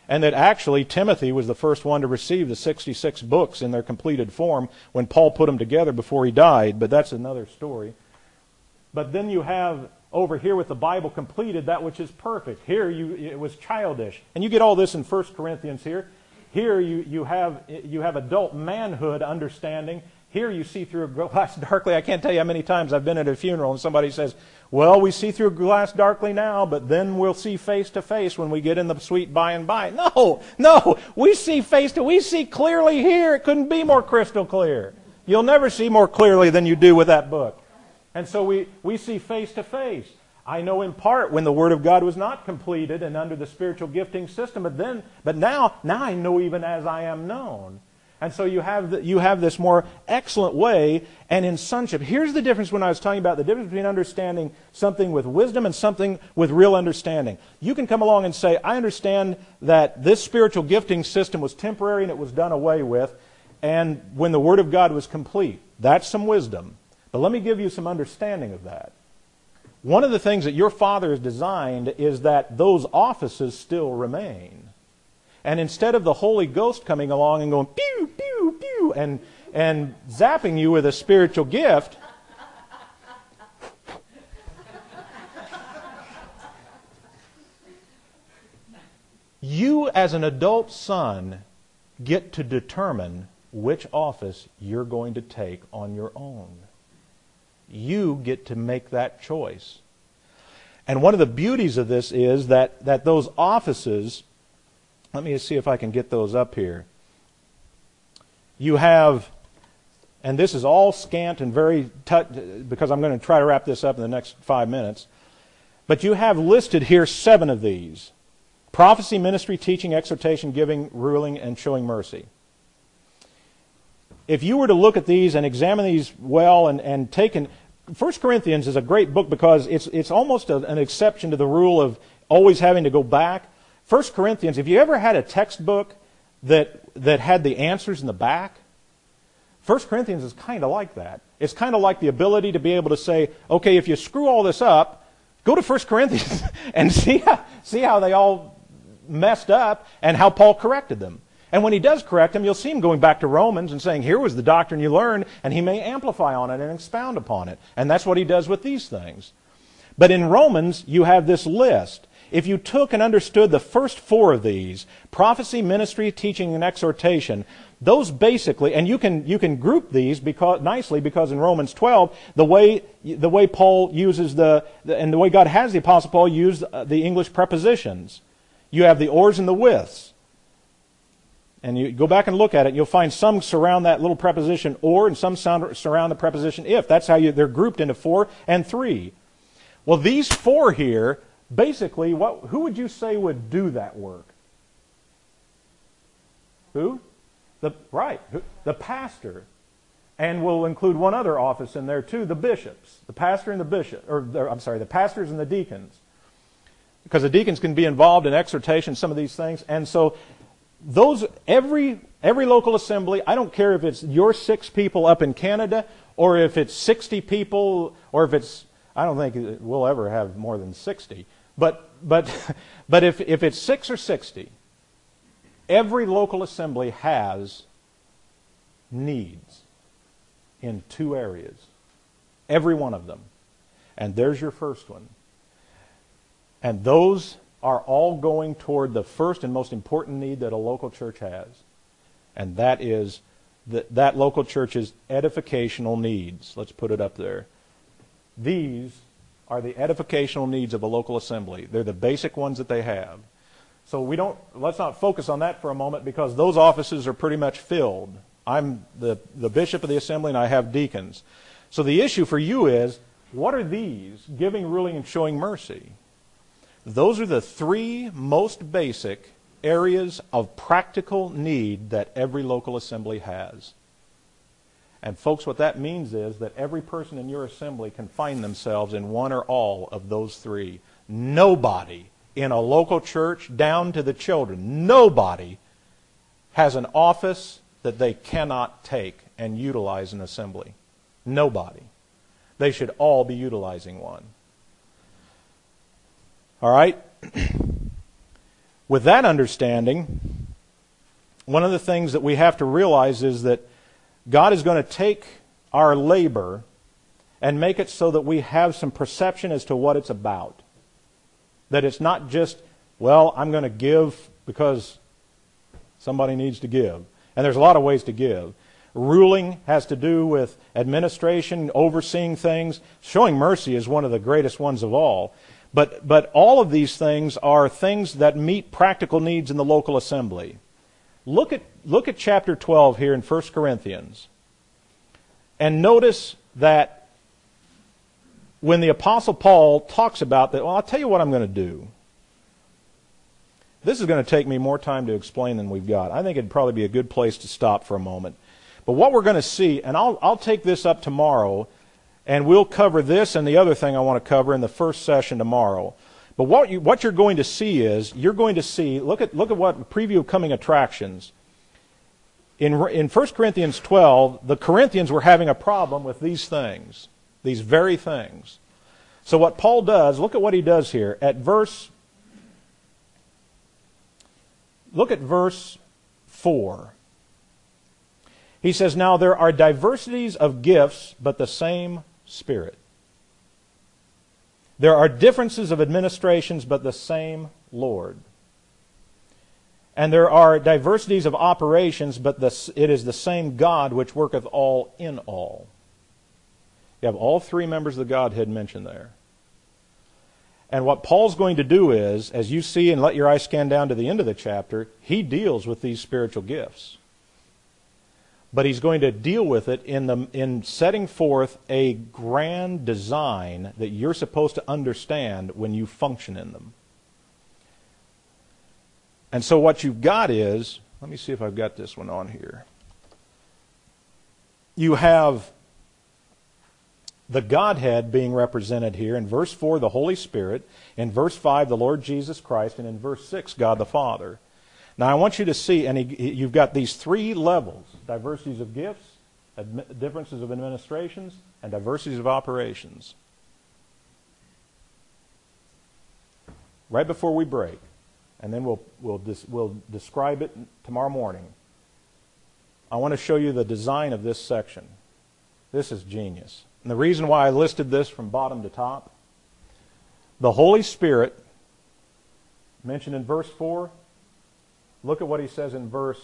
And that actually Timothy was the first one to receive the 66 books in their completed form when Paul put them together before he died, but that's another story. But then you have over here with the Bible completed, that which is perfect. Here it was childish. And you get all this in 1 Corinthians here. Here you have adult manhood understanding. Here you see through a glass darkly. I can't tell you how many times I've been at a funeral and somebody says, well, we see through a glass darkly now, but then we'll see face to face when we get in the sweet by and by. No, we see we see clearly here. It couldn't be more crystal clear. You'll never see more clearly than you do with that book. And so we see face to face. I know in part when the Word of God was not completed and under the spiritual gifting system, but now I know even as I am known. And so you have this more excellent way, and in sonship, here's the difference when I was talking about the difference between understanding something with wisdom and something with real understanding. You can come along and say, I understand that this spiritual gifting system was temporary and it was done away with, and when the Word of God was complete. That's some wisdom. But let me give you some understanding of that. One of the things that your Father has designed is that those offices still remain. And instead of the Holy Ghost coming along and going, pew, pew, pew, and zapping you with a spiritual gift, you as an adult son get to determine which office you're going to take on your own. You get to make that choice. And one of the beauties of this is that those offices, let me see if I can get those up here. You have, and this is all scant and very, because I'm going to try to wrap this up in the next 5 minutes, but you have listed here 7 of these. Prophecy, ministry, teaching, exhortation, giving, ruling, and showing mercy. If you were to look at these and examine these well and take 1 Corinthians is a great book because it's almost an exception to the rule of always having to go back. 1 Corinthians, if you ever had a textbook that had the answers in the back, 1 Corinthians is kind of like that. It's kind of like the ability to be able to say, okay, if you screw all this up, go to 1 Corinthians and see how they all messed up and how Paul corrected them. And when he does correct them, you'll see him going back to Romans and saying, here was the doctrine you learned, and he may amplify on it and expound upon it. And that's what he does with these things. But in Romans, you have this list. If you took and understood the first 4 of these, prophecy, ministry, teaching, and exhortation, those basically, and you can group these nicely because in Romans 12, the way Paul uses and the way God has the Apostle Paul use the English prepositions. You have the ors and the withs. And you go back and look at it, you'll find some surround that little preposition or, and some surround the preposition if. That's how they're grouped into 4 and 3. Well, these 4 here, basically, who would you say would do that work? Who? The pastor. And we'll include one other office in there too, the bishops. The pastor and the bishop, the pastors and the deacons. Because the deacons can be involved in exhortation, some of these things. And so every local assembly, I don't care if it's your 6 people up in Canada or if it's 60 people or if it's, I don't think we'll ever have more than 60. But if it's 6 or 60, every local assembly has needs in 2 areas. Every one of them. And there's your first one. And those are all going toward the first and most important need that a local church has. And that is that local church's edificational needs. Let's put it up there. These are the edificational needs of a local assembly. They're the basic ones that they have. So let's not focus on that for a moment because those offices are pretty much filled. I'm the bishop of the assembly and I have deacons. So the issue for you is, what are these? Giving, ruling, and showing mercy. Those are the 3 most basic areas of practical need that every local assembly has. And folks, what that means is that every person in your assembly can find themselves in one or all of those 3. Nobody in a local church, down to the children, nobody has an office that they cannot take and utilize in assembly. Nobody. They should all be utilizing one. All right? with that understanding, one of the things that we have to realize is that God is going to take our labor and make it so that we have some perception as to what it's about. That it's not just, well, I'm going to give because somebody needs to give. And there's a lot of ways to give. Ruling has to do with administration, overseeing things. Showing mercy is one of the greatest ones of all. But all of these things are things that meet practical needs in the local assembly. Look at chapter 12 here in 1 Corinthians. And notice that when the Apostle Paul talks about that, well, I'll tell you what I'm going to do. This is going to take me more time to explain than we've got. I think it'd probably be a good place to stop for a moment. But what we're going to see, and I'll take this up tomorrow, and we'll cover this and the other thing I want to cover in the first session tomorrow. But what you're going to see is, you're going to see, look at what preview of coming attractions. In 1 Corinthians 12, the Corinthians were having a problem with these things, these very things. So what Paul does, look at what he does here. Look at verse 4. He says, now there are diversities of gifts, but the same Spirit. There are differences of administrations, but the same Lord. And there are diversities of operations, but it is the same God which worketh all in all. You have all three members of the Godhead mentioned there. And what Paul's going to do is, as you see and let your eyes scan down to the end of the chapter, he deals with these spiritual gifts. But he's going to deal with it in setting forth a grand design that you're supposed to understand when you function in them. And so what you've got is, let me see if I've got this one on here. You have the Godhead being represented here. In verse 4, the Holy Spirit. In verse 5, the Lord Jesus Christ. And in verse 6, God the Father. Now I want you to see, and you've got these three levels. Diversities of gifts, differences of administrations, and diversities of operations. Right before we break. And then we'll describe it tomorrow morning. I want to show you the design of this section. This is genius. And the reason why I listed this from bottom to top, the Holy Spirit, mentioned in verse 4, look at what he says in verse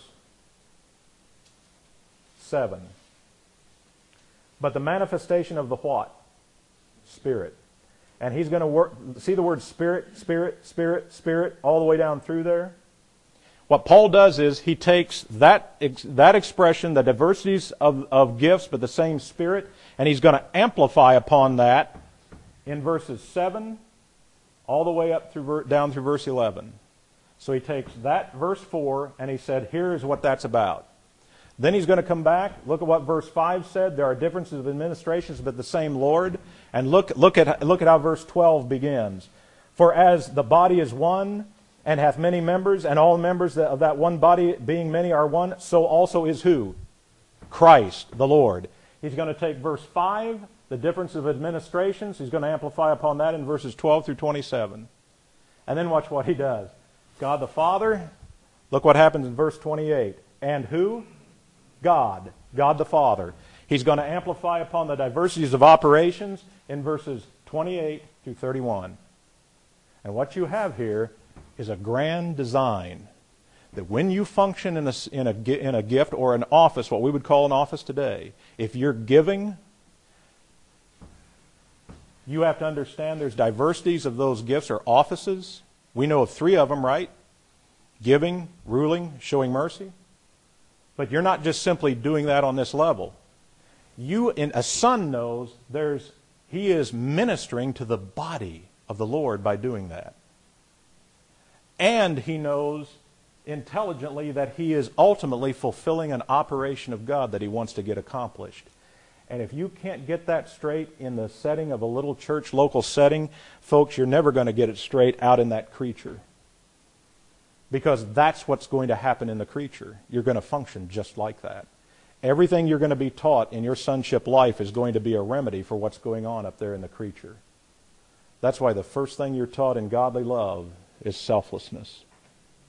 7. But the manifestation of the what? Spirit. And he's going to work, see the word Spirit, Spirit, Spirit, Spirit, all the way down through there? What Paul does is he takes that expression, the diversities of gifts, but the same Spirit, and he's going to amplify upon that in verses 7 all the way up down through verse 11. So he takes that verse 4 and he said, here's what that's about. Then he's going to come back. Look at what verse 5 said. There are differences of administrations, but the same Lord. And look at how verse 12 begins. For as the body is one, and hath many members, and all members of that one body, being many, are one, so also is who? Christ, the Lord. He's going to take verse 5, the difference of administrations. He's going to amplify upon that in verses 12 through 27. And then watch what he does. God the Father, look what happens in verse 28. And who? God. God the Father. He's going to amplify upon the diversities of operations in verses 28 through 31. And what you have here is a grand design that when you function in a gift or an office, what we would call an office today, if you're giving, you have to understand there's diversities of those gifts or offices. We know of 3 of them, right? Giving, ruling, showing mercy. But you're not just simply doing that on this level. A son knows he is ministering to the body of the Lord by doing that. And he knows intelligently that he is ultimately fulfilling an operation of God that he wants to get accomplished. And if you can't get that straight in the setting of a little church, local setting, folks, you're never going to get it straight out in that creature. Because that's what's going to happen in the creature. You're going to function just like that. Everything you're going to be taught in your sonship life is going to be a remedy for what's going on up there in the creature. That's why the first thing you're taught in godly love is selflessness.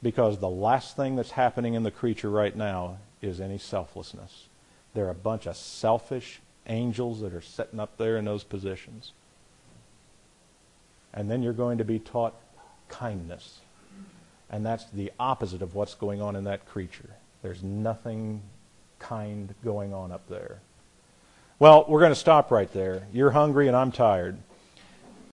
Because the last thing that's happening in the creature right now is any selflessness. They're a bunch of selfish angels that are sitting up there in those positions. And then you're going to be taught kindness. And that's the opposite of what's going on in that creature. There's nothing kind going on up there. Well, we're going to stop right there. You're hungry and I'm tired.